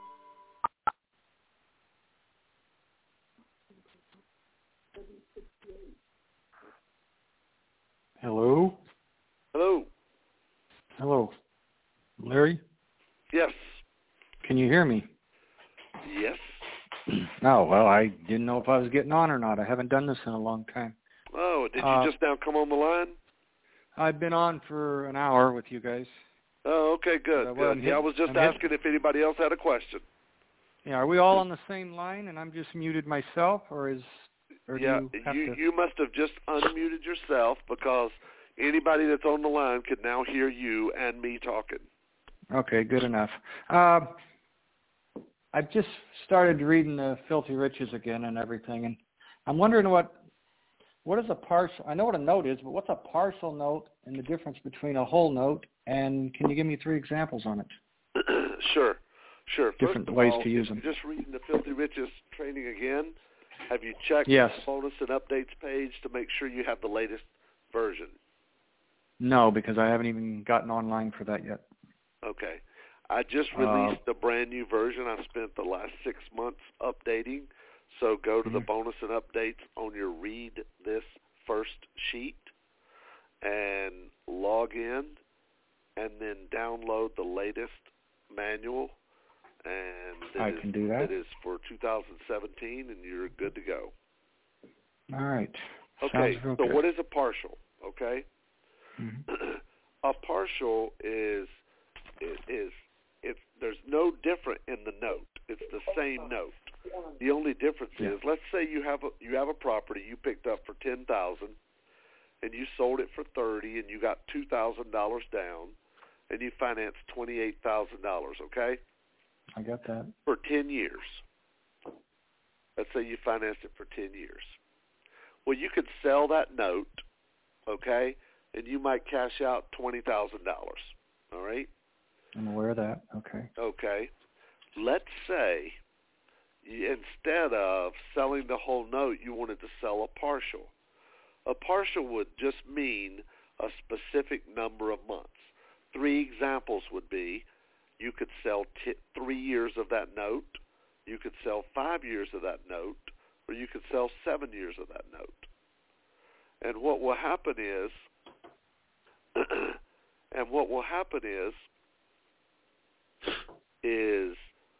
Hello? Hello. Hello. Larry? Yes. Can you hear me? Yes. Oh, well, I didn't know if I was getting on or not. I haven't done this in a long time. Oh, did you uh, just now come on the line? I've been on for an hour with you guys. Oh, okay, good, Uh, well, good. I'm Yeah, hit- I was just I'm asking hit- if anybody else had a question. Yeah, are we all on the same line and I'm just muted myself, or is or Yeah, do you have you, to? you must have just unmuted yourself because anybody that's on the line could now hear you and me talking. Okay, good enough. Uh, I've just started reading the Filthy Riches again and everything, and I'm wondering what what is a partial. I know what a note is, but what's a partial note and the difference between a whole note? And can you give me three examples on it? Sure, sure. Different First of ways all, to use if them. you're just reading the Filthy Riches training again, have you checked Yes. the bonus and updates page to make sure you have the latest version? No, because I haven't even gotten online for that yet. Okay. I just Uh, released the brand new version. I spent the last six months updating. So go to the Mhm. bonus and updates on your Read This First sheet and log in and then download the latest manual. And I is, can do that. It is for two thousand seventeen, and you're good to go. All right. Okay, Sounds real so good. what is a partial? Okay, Mm-hmm. a partial is is is it's there's no different in the note. It's the same note. The only difference Yeah. is, let's say you have a you have a property you picked up for ten thousand, and you sold it for thirty, and you got two thousand dollars down, and you financed twenty eight thousand dollars. Okay. I got that. For ten years. Let's say you financed it for ten years. Well, you could sell that note, okay, and you might cash out twenty thousand dollars, all right? I'm aware of that. Okay. Okay. Let's say you, instead of selling the whole note, you wanted to sell a partial. A partial would just mean a specific number of months. Three examples would be, you could sell t- three years of that note, you could sell five years of that note, or you could sell seven years of that note. And what will happen is, and what will happen is, is,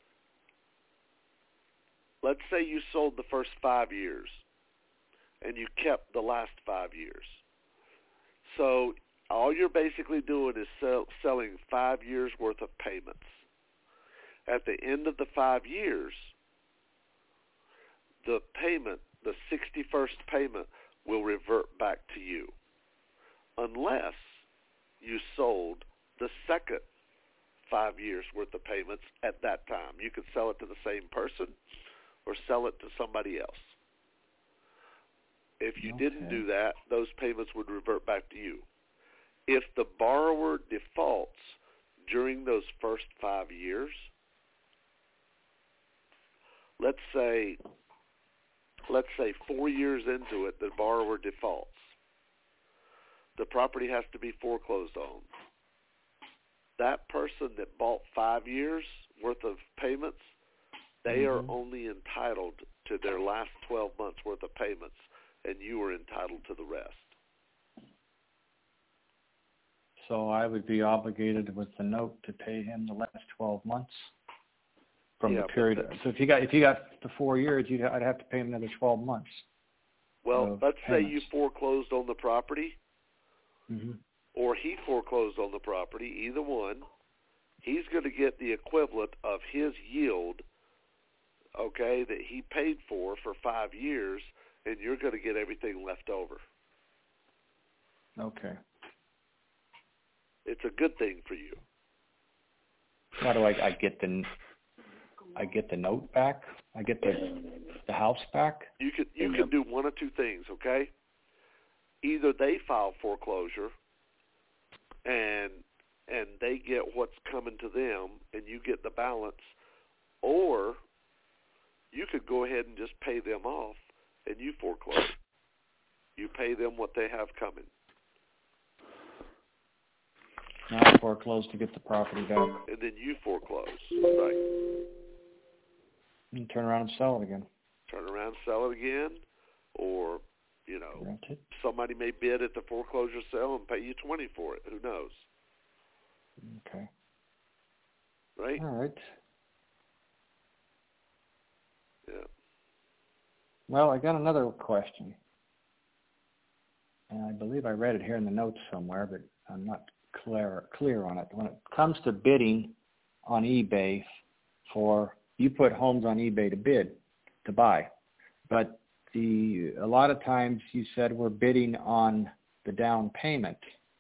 let's say you sold the first five years, and you kept the last five years. So all you're basically doing is sell, selling five years' worth of payments. At the end of the five years, the payment, the sixty-first payment, will revert back to you, unless you sold the second five years' worth of payments at that time. You could sell it to the same person or sell it to somebody else. If you Okay. didn't do that, those payments would revert back to you. If the borrower defaults during those first five years, let's say, let's say four years into it, the borrower defaults. The property has to be foreclosed on. That person that bought five years worth of payments, they Mm-hmm. are only entitled to their last twelve months worth of payments, and you are entitled to the rest. So I would be obligated with the note to pay him the last twelve months from Yeah, the but period. the- So if you got if you got the four years, you'd I'd have to pay him another twelve months. Well, of let's say you payments. foreclosed on the property, Mm-hmm. or he foreclosed on the property, either one. He's going to get the equivalent of his yield, okay, that he paid for for five years, and you're going to get everything left over. Okay. It's a good thing for you. How do I I get the I get the note back? I get the the house back? You can you can do one of two things, okay? Either they file foreclosure, and and they get what's coming to them, and you get the balance, or you could go ahead and just pay them off, and you foreclose. You pay them what they have coming. Now foreclose to get the property back And then you foreclose, right? and turn around and sell it again. Turn around, sell it again, or, you know, Rent it. somebody may bid at the foreclosure sale and pay you twenty for it. Who knows, Okay. right? All right. Yeah. Well, I got another question. And I believe I read it here in the notes somewhere, but I'm not clear clear on it. When it comes to bidding on eBay for, you put homes on eBay to bid, to buy, but the a lot of times you said we're bidding on the down payment.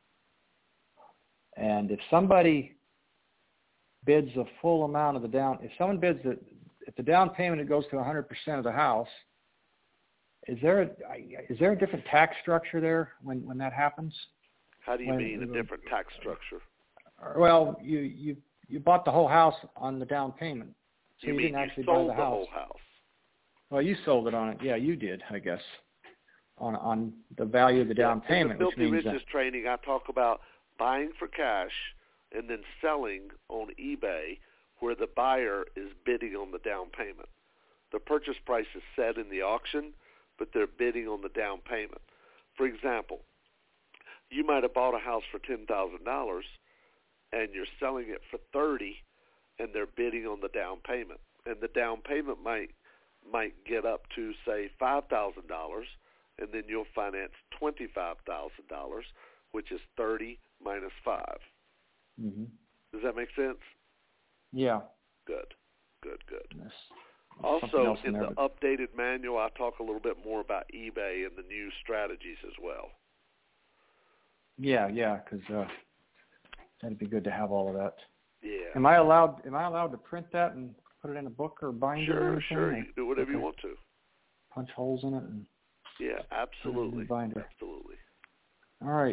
And if somebody bids a full amount of the down, if someone bids the, if the down payment it goes to one hundred percent of the house, is there a, is there a different tax structure there when, when that happens? How do you When- mean a different tax structure? Well, you, you, you bought the whole house on the down payment. So you you, mean didn't actually you buy sold the the house. whole house? Well, you sold it on it. Yeah, you did, I guess, on on the value of the down Yeah, payment, in the which Filthy means Riches that, training, I talk about buying for cash and then selling on eBay where the buyer is bidding on the down payment. The purchase price is set in the auction, but they're bidding on the down payment. For example, you might have bought a house for ten thousand dollars, and you're selling it for thirty, and they're bidding on the down payment, and the down payment might might get up to say five thousand dollars, and then you'll finance twenty-five thousand dollars, which is thirty minus five. Mm-hmm. Does that make sense? Yeah. Good, good, good. Yes. Also, in, in there, the but... updated manual, I talk a little bit more about eBay and the new strategies as well. Yeah, yeah, because uh, that'd be good to have all of that. Yeah. Am I allowed? Am I allowed to print that and put it in a book or binder sure, or anything? Sure, or... You can do whatever okay. you want to. Punch holes in it and. Yeah, absolutely. Binder. Absolutely. All right.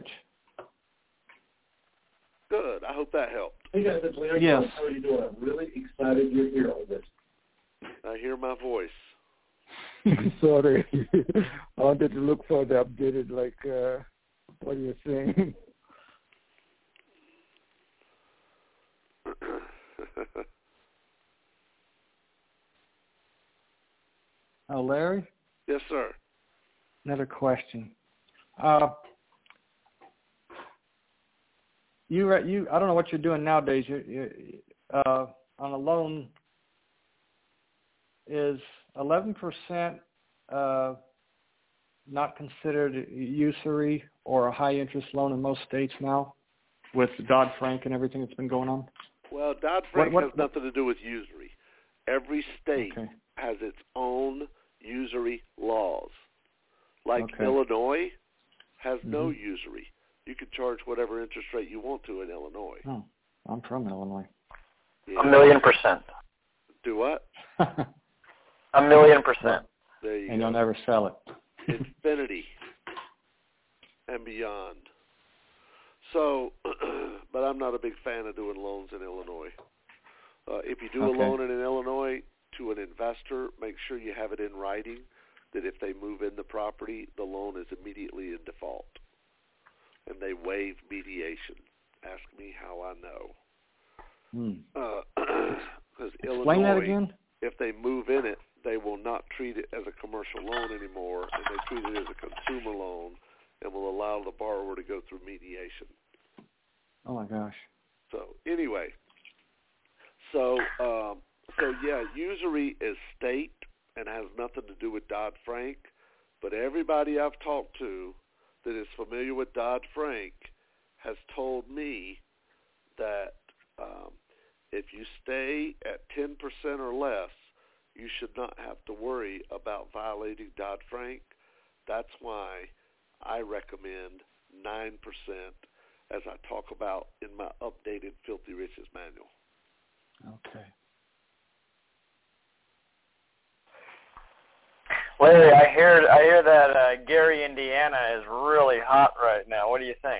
Good. I hope that helped. Hey guys, it's Larry. Yes. How are you doing? I'm really excited you're here on this. I hear my voice. Sorry. I wanted to look for the updated, like, uh, what you're saying. Oh, Larry? Yes, sir. Another question. Uh, you, you, I don't know what you're doing nowadays. You, you, uh, on a loan, is eleven percent uh, not considered usury or a high-interest loan in most states now, with Dodd-Frank and everything that's been going on? Well, Dodd-Frank what, what, has nothing to do with usury. Every state okay. has its own usury laws. Like okay. Illinois has mm-hmm. no usury. You can charge whatever interest rate you want to in Illinois. Oh, I'm from Illinois. Yeah. A million percent. Do what? A million percent. There you and go. you'll never sell it. Infinity and beyond. So, but I'm not a big fan of doing loans in Illinois. Uh, if you do okay. a loan in Illinois to an investor, make sure you have it in writing that if they move in the property, the loan is immediately in default. And they waive mediation. Ask me how I know. Because hmm. uh, Explain Illinois, that again? if they move in it, they will not treat it as a commercial loan anymore, and they treat it as a consumer loan and will allow the borrower to go through mediation. Oh, my gosh. So, anyway, so, um, so yeah, usury is state and has nothing to do with Dodd-Frank, but everybody I've talked to that is familiar with Dodd-Frank has told me that um, if you stay at ten percent or less, you should not have to worry about violating Dodd-Frank. That's why I recommend nine percent, as I talk about in my updated Filthy Riches manual. Okay. Larry, I hear I hear that uh, Gary, Indiana is really hot right now. What do you think?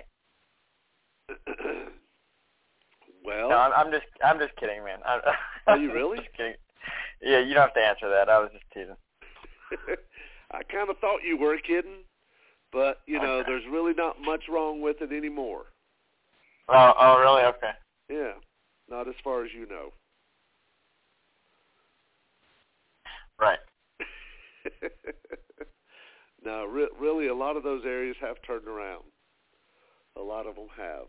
Well, no, I'm, I'm just I'm just kidding, man. I'm, are you really? Just kidding. Yeah, you don't have to answer that. I was just teasing. I kind of thought you were kidding, but you know, okay. there's really not much wrong with it anymore. Oh, oh, really? Okay. Yeah, not as far as you know. Right. No, re- really, a lot of those areas have turned around. A lot of them have.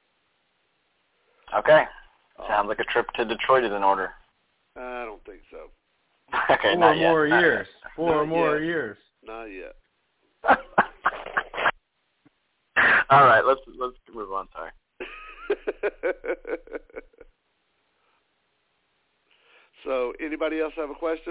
Okay. Sounds like a trip to Detroit is in order. I don't think so. Okay, Four not more yet. years. Four Not more yet. years. Not yet. All right, let's let's move on. Sorry. So, anybody else have a question?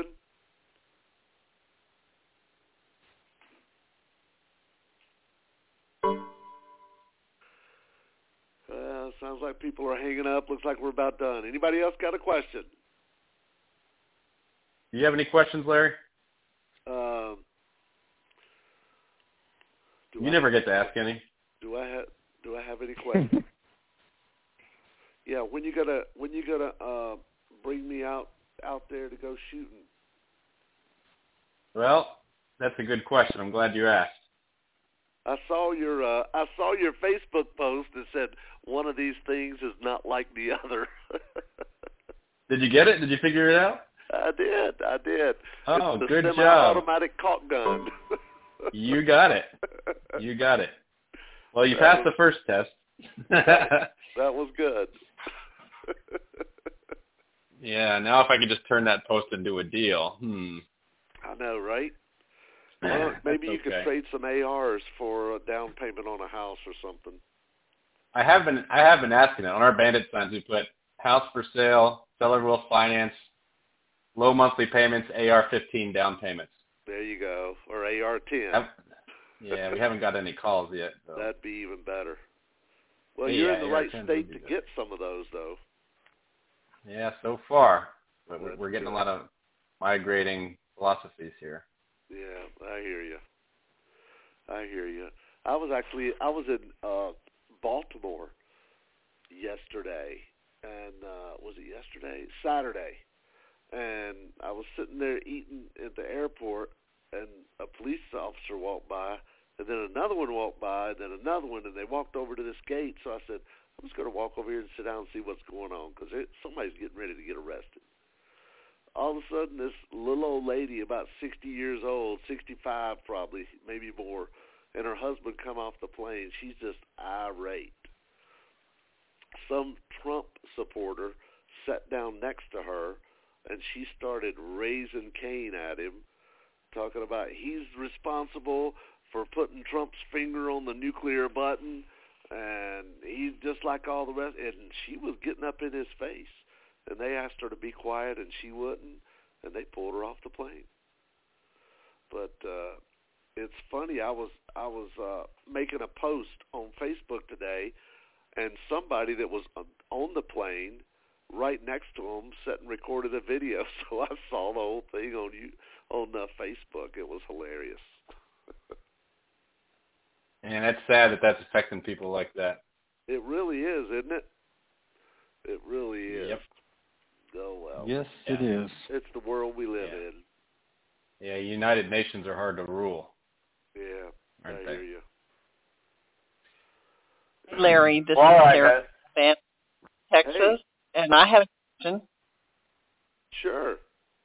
Uh, sounds like people are hanging up. Looks like we're about done. Anybody else got a question? Do you have any questions, Larry? Um, You I never have, get to ask any. Do I have Do I have any questions? Yeah, when you gonna when you gonna uh, bring me out out there to go shooting? Well, that's a good question. I'm glad you asked. I saw your uh, I saw your Facebook post that said one of these things is not like the other. Did you get it? Did you figure it out? I did. I did. Oh, it's the good job. semi-automatic caulk gun. You got it. You got it. Well, you passed the first test. That was good. Yeah, now if I could just turn that post into a deal. Hmm. I know, right? Well, maybe you okay. could trade some A Rs for a down payment on a house or something. I have been I have been asking it. On our bandit signs we put house for sale, seller will finance, low monthly payments, A R fifteen down payments. There you go. Or A R ten. I've, yeah, we haven't got any calls yet. So. That'd be even better. Well, yeah, you're in the right A R ten state to better. get some of those, though. Yeah, so far. But That's we're getting good. a lot of migrating philosophies here. Yeah, I hear you. I hear you. I was actually, I was in uh, Baltimore yesterday, and uh, was it yesterday? Saturday. And I was sitting there eating at the airport, and a police officer walked by, and then another one walked by, and then another one, and they walked over to this gate. So I said, I'm just going to walk over here and sit down and see what's going on, because somebody's getting ready to get arrested. All of a sudden, this little old lady, about sixty years old, sixty-five probably, maybe more, and her husband come off the plane. She's just irate. Some Trump supporter sat down next to her, and she started raising Cain at him, talking about he's responsible for putting Trump's finger on the nuclear button, and he's just like all the rest. And she was getting up in his face, and they asked her to be quiet, and she wouldn't, and they pulled her off the plane. But uh, it's funny. I was I was uh, making a post on Facebook today, and somebody that was on the plane right next to him sat and recorded a video, so I saw the whole thing on you on uh, Facebook. It was hilarious. And that's sad that that's affecting people like that. It really is, isn't it? It really is. Yep. Oh, well. Yes, yeah. it is. It's the world we live Yeah. in. Yeah, United Nations are hard to rule. Yeah, Aren't I they? hear you. Larry, this Well, all is right, Sarah guys. from Texas, Hey. and I have a question. Sure.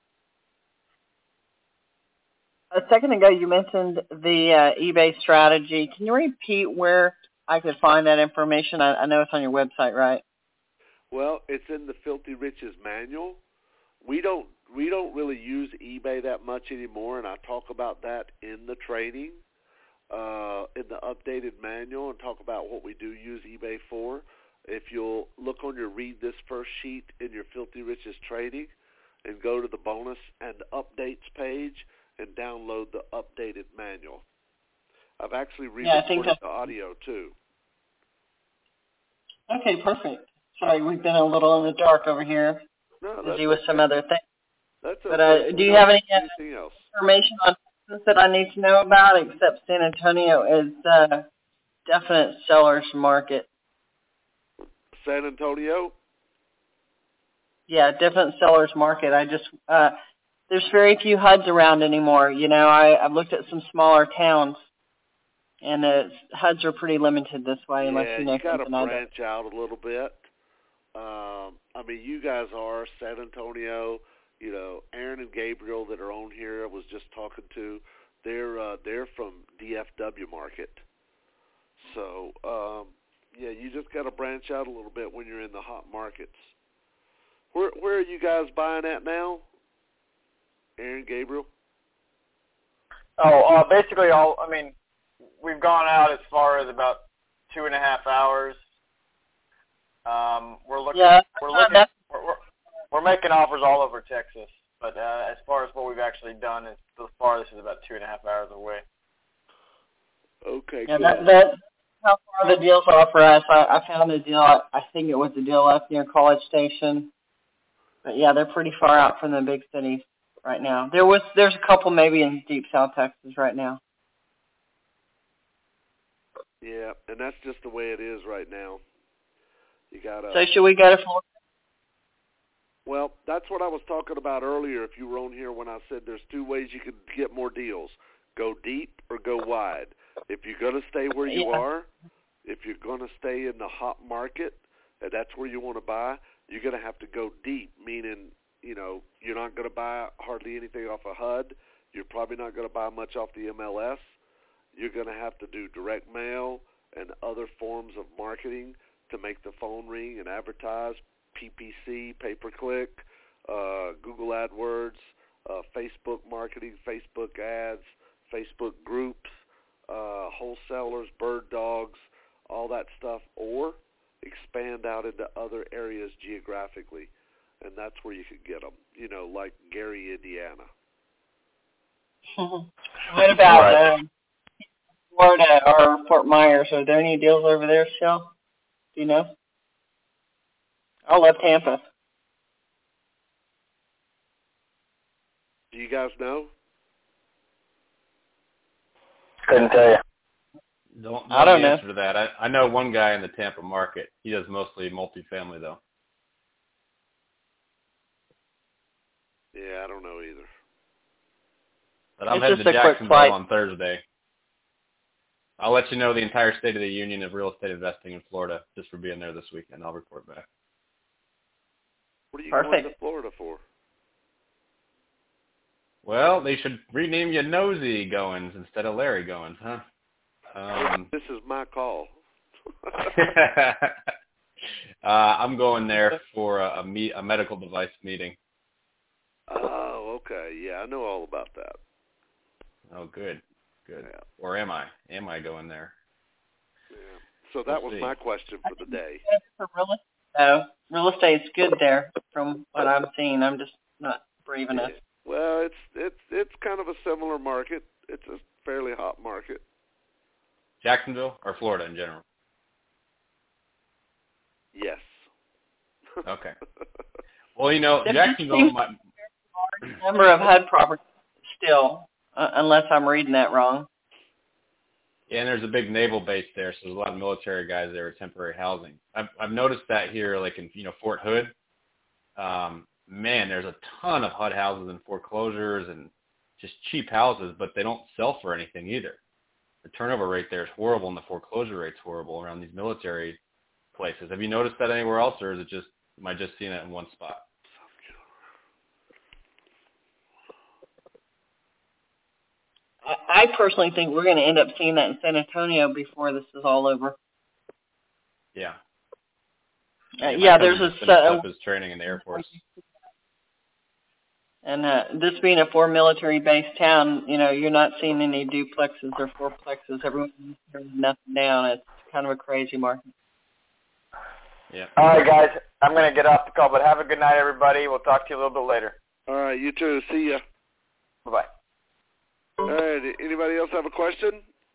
A second ago, you mentioned the uh, eBay strategy. Can you repeat where I could find that information? I, I know it's on your website, right? Well, it's in the Filthy Riches manual. We don't we don't really use eBay that much anymore, and I talk about that in the training, uh, in the updated manual, and talk about what we do use eBay for. If you'll look on your Read This First sheet in your Filthy Riches training and go to the bonus and updates page and download the updated manual. I've actually Yeah, I think re-recorded I- the audio too. Okay, perfect. Sorry, we've been a little in the dark over here, No, that's busy with some okay. other things. That's But okay. uh, do We you don't have any uh, anything else? information on Texas that I need to know about, except San Antonio is uh, definite seller's market? San Antonio? Yeah, definite seller's market. I just uh, there's very few H U Ds around anymore. You know, I, I've looked at some smaller towns, and uh, H U Ds are pretty limited this way, unless Yeah, you know you got to something I don't. branch out a little bit. Um, I mean, you guys are San Antonio. You know, Aaron and Gabriel that are on here, I was just talking to. They're uh, they're from D F W market. So um, yeah, you just got to branch out a little bit when you're in the hot markets. Where where are you guys buying at now? Aaron, Gabriel? Oh, uh, basically, all. I mean, we've gone out as far as about two and a half hours. Um, we're looking. Yeah, we're uh, looking. that's- We're, we're, we're making offers all over Texas, but uh, as far as what we've actually done, is the farthest is about two and a half hours away. Okay, Yeah, good. that, that how far the deals are for us. I, I found a deal. I, I think it was a deal up near College Station. But yeah, they're pretty far out from the big cities right now. There was there's a couple maybe in deep South Texas right now. Yeah, and that's just the way it is right now. You gotta. So should we go to Florida? Well, that's what I was talking about earlier. If you were on here when I said there's two ways you can get more deals: go deep or go wide. If you're going to stay where you Yeah. are, if you're going to stay in the hot market, and that's where you want to buy, you're going to have to go deep. Meaning, you know, you're not going to buy hardly anything off a H U D. You're probably not going to buy much off the M L S. You're going to have to do direct mail and other forms of marketing to make the phone ring and advertise, P P C, pay-per-click, uh, Google AdWords, uh, Facebook marketing, Facebook ads, Facebook groups, uh, wholesalers, bird dogs, all that stuff, or expand out into other areas geographically, and that's where you could get them, you know, like Gary, Indiana. What about um, Florida or Fort Myers? Are there any deals over there still? Do you know? I love Tampa. Do you guys know? Couldn't tell you. Don't know I don't the know. answer to that. I, I know one guy in the Tampa market. He does mostly multifamily, though. Yeah, I don't know either. But I'm It's heading just to a quick Jacksonville flight. on Thursday. I'll let you know the entire State of the Union of real estate investing in Florida just for being there this weekend. I'll report back. What are you Perfect. going to Florida for? Well, they should rename you Nosy Goins instead of Larry Goins, huh? Um, This is my call. uh, I'm going there for a, a, me- a medical device meeting. Oh, okay. Yeah, I know all about that. Oh, good, good. Yeah. Or am I? Am I going there? Yeah. So that We'll was see. my question for the day. For real estate, no, real estate's good there from what I'm seeing. I'm just not brave enough. Well, it's it's it's kind of a similar market. It's a fairly hot market. Jacksonville or Florida in general? Yes. Okay. Well, you know, There Jacksonville seems might... Number of H U D properties still, uh, unless I'm reading that wrong. Yeah, and there's a big naval base there, so there's a lot of military guys there with temporary housing. I've, I've noticed that here, like in, you know, Fort Hood. Um, man, there's a ton of H U D houses and foreclosures and just cheap houses, but they don't sell for anything either. The turnover rate there is horrible, and the foreclosure rate's horrible around these military places. Have you noticed that anywhere else, or is it just, am I just seeing it in one spot? I, I personally think we're going to end up seeing that in San Antonio before this is all over. Yeah. Uh, yeah, yeah, there's a finished uh, up his training in the Air Force. And uh, this being a four military-based town, you know, you're not seeing any duplexes or fourplexes. Everyone's turning nothing down. It's kind of a crazy market. Yeah. All right, guys. I'm going to get off the call, but have a good night, everybody. We'll talk to you a little bit later. All right, you too. See ya. Bye-bye. All right, anybody else have a question?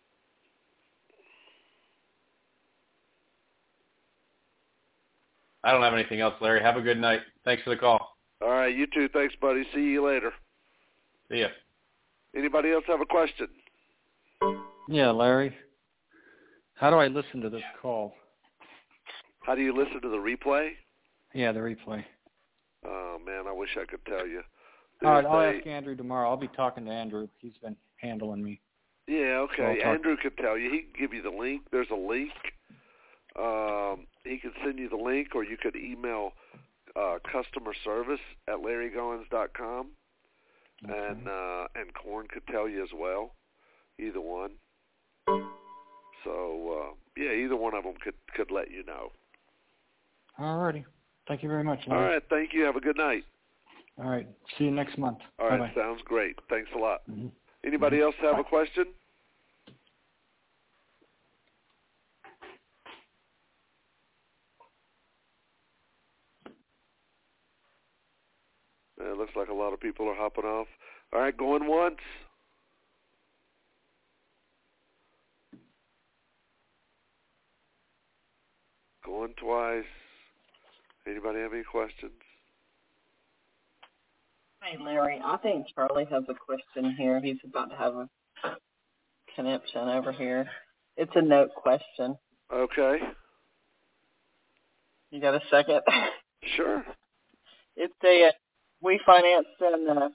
I don't have anything else, Larry. Have a good night. Thanks for the call. All right, you too. Thanks, buddy. See you later. See ya. Anybody else have a question? Yeah, Larry. How do I listen to this call? How do you listen to the replay? Yeah, the replay. Oh, man, I wish I could tell you. All right, I'll There's ask Andrew tomorrow. I'll be talking to Andrew. He's been handling me. Yeah, okay. So Andrew could tell you. He can give you the link. There's a link. Um, he can send you the link, or you could email uh, customer service at larry goins dot com, Okay. and uh, and Corn could tell you as well. Either one. So uh, yeah, either one of them could could let you know. All righty. Thank you very much, Larry. All right. Thank you. Have a good night. All right. See you next month. All right. Bye-bye. Sounds great. Thanks a lot. Mm-hmm. Anybody else have a question? It looks like a lot of people are hopping off. All right, going once. Going twice. Anybody have any questions? Hey, Larry, I think Charlie has a question here. He's about to have a connection over here. It's a note question. Okay. You got a second? Sure. It's a, uh, we financed in uh,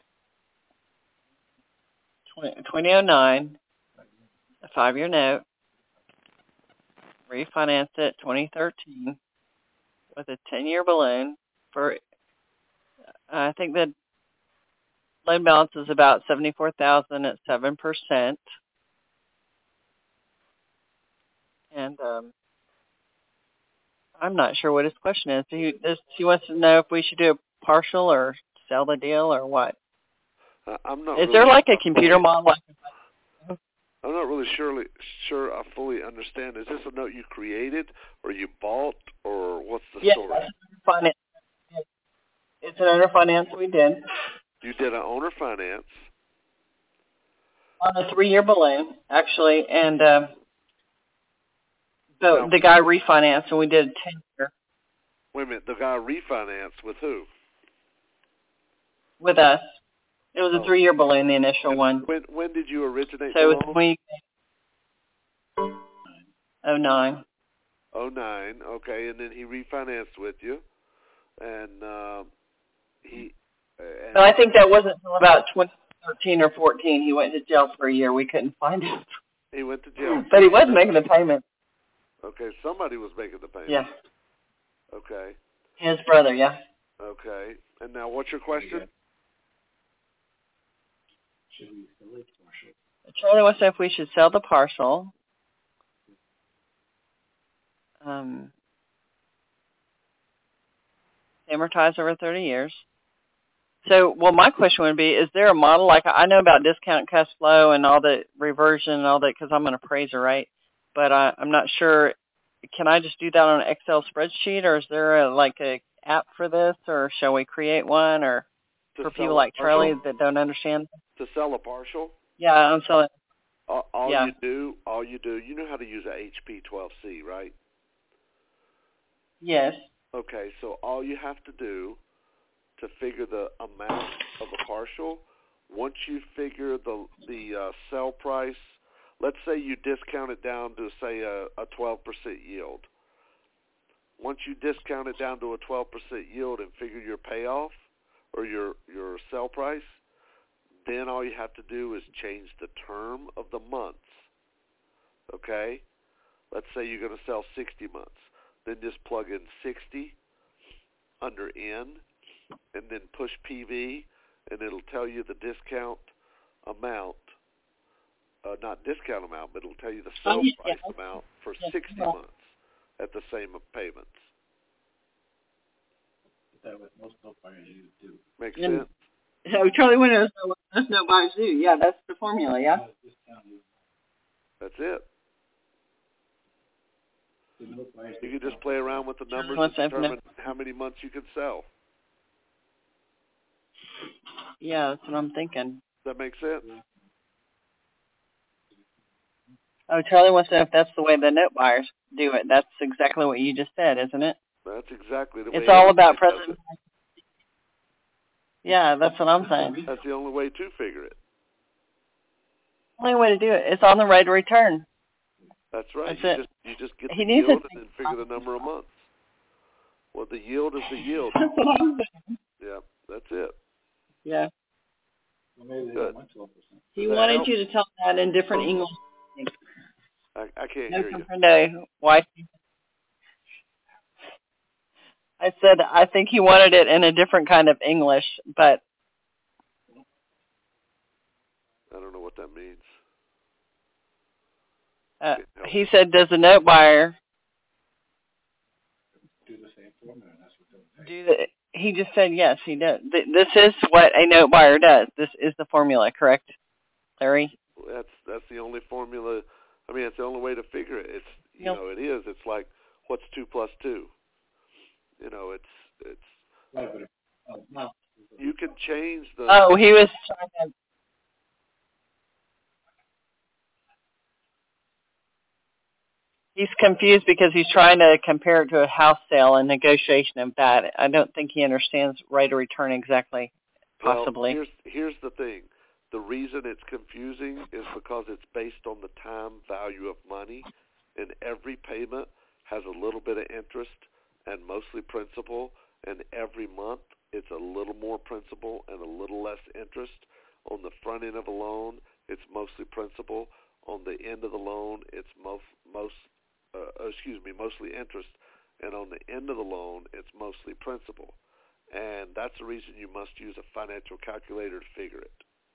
twenty oh nine, a five-year note. Refinanced it twenty thirteen with a ten-year balloon for, I think the loan balance is about seventy-four thousand dollars at seven percent. And um, I'm not sure what his question is. He, does, he wants to know if we should do a partial or sell the deal or what. Uh, I'm not. Is really there like a computer model? I'm not really surely, sure I fully understand. Is this a note you created or you bought or what's the Yeah, story? finance. It's an owner finance we did. You did an owner finance. On a three-year balloon, actually, and uh, the, No. the guy refinanced, and we did a ten-year Wait a minute. The guy refinanced with who? with us. It was a Oh. three-year balloon, the initial one. When when did you originate So the it's loan? we oh nine. Oh nine. Okay, and then he refinanced with you, and uh, he. Uh, and But I think that wasn't until about twenty thirteen or fourteen. He went to jail for a year. We couldn't find him. he went to jail. But he was making the payment. Okay, somebody was making the payment. Yeah. Okay. His brother, yeah. Okay. And now, what's your question? Charlie wants to know if we should sell the parcel. Um, amortize over thirty years. So, well, my question would be, is there a model, like I know about discount cash flow and all the reversion and all that because I'm an appraiser, right? But I, I'm not sure, can I just do that on an Excel spreadsheet, or is there a, like a app for this, or shall we create one, or To for sell people a like Charlie partial? that don't understand? To sell a partial? Yeah, I'm selling. All, all Yeah. you do, all you do, you know how to use a H P twelve C, right? Yes. Okay, so all you have to do to figure the amount of a partial, once you figure the the uh, sell price, let's say you discount it down to say a, a twelve percent yield. Once you discount it down to a twelve percent yield and figure your payoff or your your sell price, then all you have to do is change the term of the months. Okay? Let's say you're going to sell sixty months. Then just plug in sixty under N and then push P V, and it'll tell you the discount amount. Uh, not discount amount, but it'll tell you the sell price amount for sixty months at the same payments. That what most no buyers use do. Makes And- sense? So Charlie wanted us to know what us no buyers do. Yeah, that's the formula, yeah? That's it. You can just play around with the numbers What's and that? determine how many months you can sell. Yeah, that's what I'm thinking. Does that make sense? Oh, Charlie wants to know if that's the way the note buyers do it. That's exactly what you just said, isn't it? That's exactly the way It's all about everybody does present. Yeah, that's what I'm saying. it. That's the only way to figure it. Only way to do it. It's on the rate of return. That's right. That's you it. just you just get He the needs yield to and then figure the number of months. Well, the yield is the yield. That's what I'm saying. Yeah, that's it. Yeah. Good. He Does that wanted help? you to tell that in different English. I, I can't No hear you. comprende why. I said I think he wanted it in a different kind of English, but I don't know what that means. uh, he said, does a note buyer Do the same formula. That's what they'll do the, he just said yes, he does. Th- This is what a note buyer does. This is the formula, correct, Larry? That's that's the only formula. I mean, it's the only way to figure it. It's you Yep. know, it is. It's like what's two plus two. You know, it's it's. Right, but if, oh, no. You can change the. Oh, he was trying to. He's confused because he's trying to compare it to a house sale and negotiation of that. I don't think he understands rate of return exactly, possibly. Well, here's here's the thing. The reason it's confusing is because it's based on the time value of money, and every payment has a little bit of interest and mostly principal, and every month it's a little more principal and a little less interest. On the front end of a loan, it's mostly principal. On the end of the loan, it's most most uh, excuse me, mostly interest, and on the end of the loan, it's mostly principal. And that's the reason you must use a financial calculator to figure it.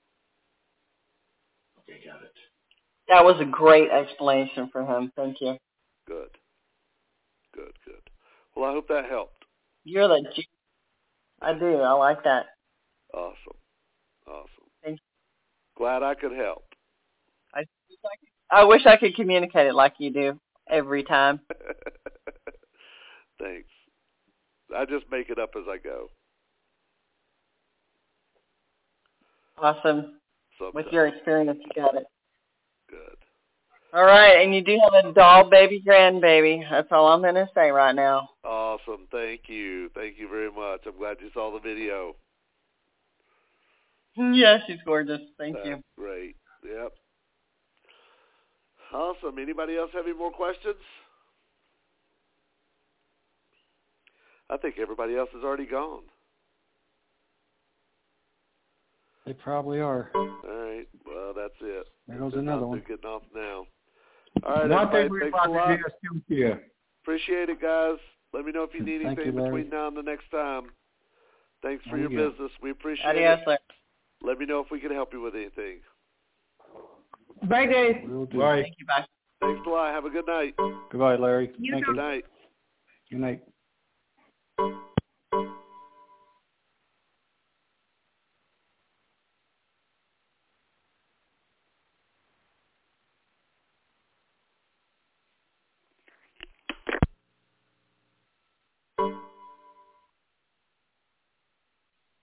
Okay, got it. That was a great explanation for him. Thank you. Good. Good, good. Well, I hope that helped. You're the G. I do. I like that. Awesome. Awesome. Thank you. Glad I could help. I, I wish I could communicate it like you do every time. Thanks. I just make it up as I go. Awesome. Sometimes. With your experience, you got it. Good. All right, and you do have a doll baby grandbaby. That's all I'm going to say right now. Awesome. Thank you. Thank you very much. I'm glad you saw the video. Yeah, she's gorgeous. Thank That's you. Great. Yep. Awesome. Anybody else have any more questions? I think everybody else is already gone. They probably are. All right. Well, that's it. There goes another one. Getting off now. All right, Not everybody. Thanks a lot. Yeah. Appreciate it, guys. Let me know if you need Thank anything you, between now and the next time. Thanks for Thank your you. business. We appreciate Adios, it. sir. Let me know if we can help you with anything. Bye, Dave. Bye. Thank you. Bye. Thanks a lot. Have a good night. Goodbye, Larry. You Thank too. Good night. Good night.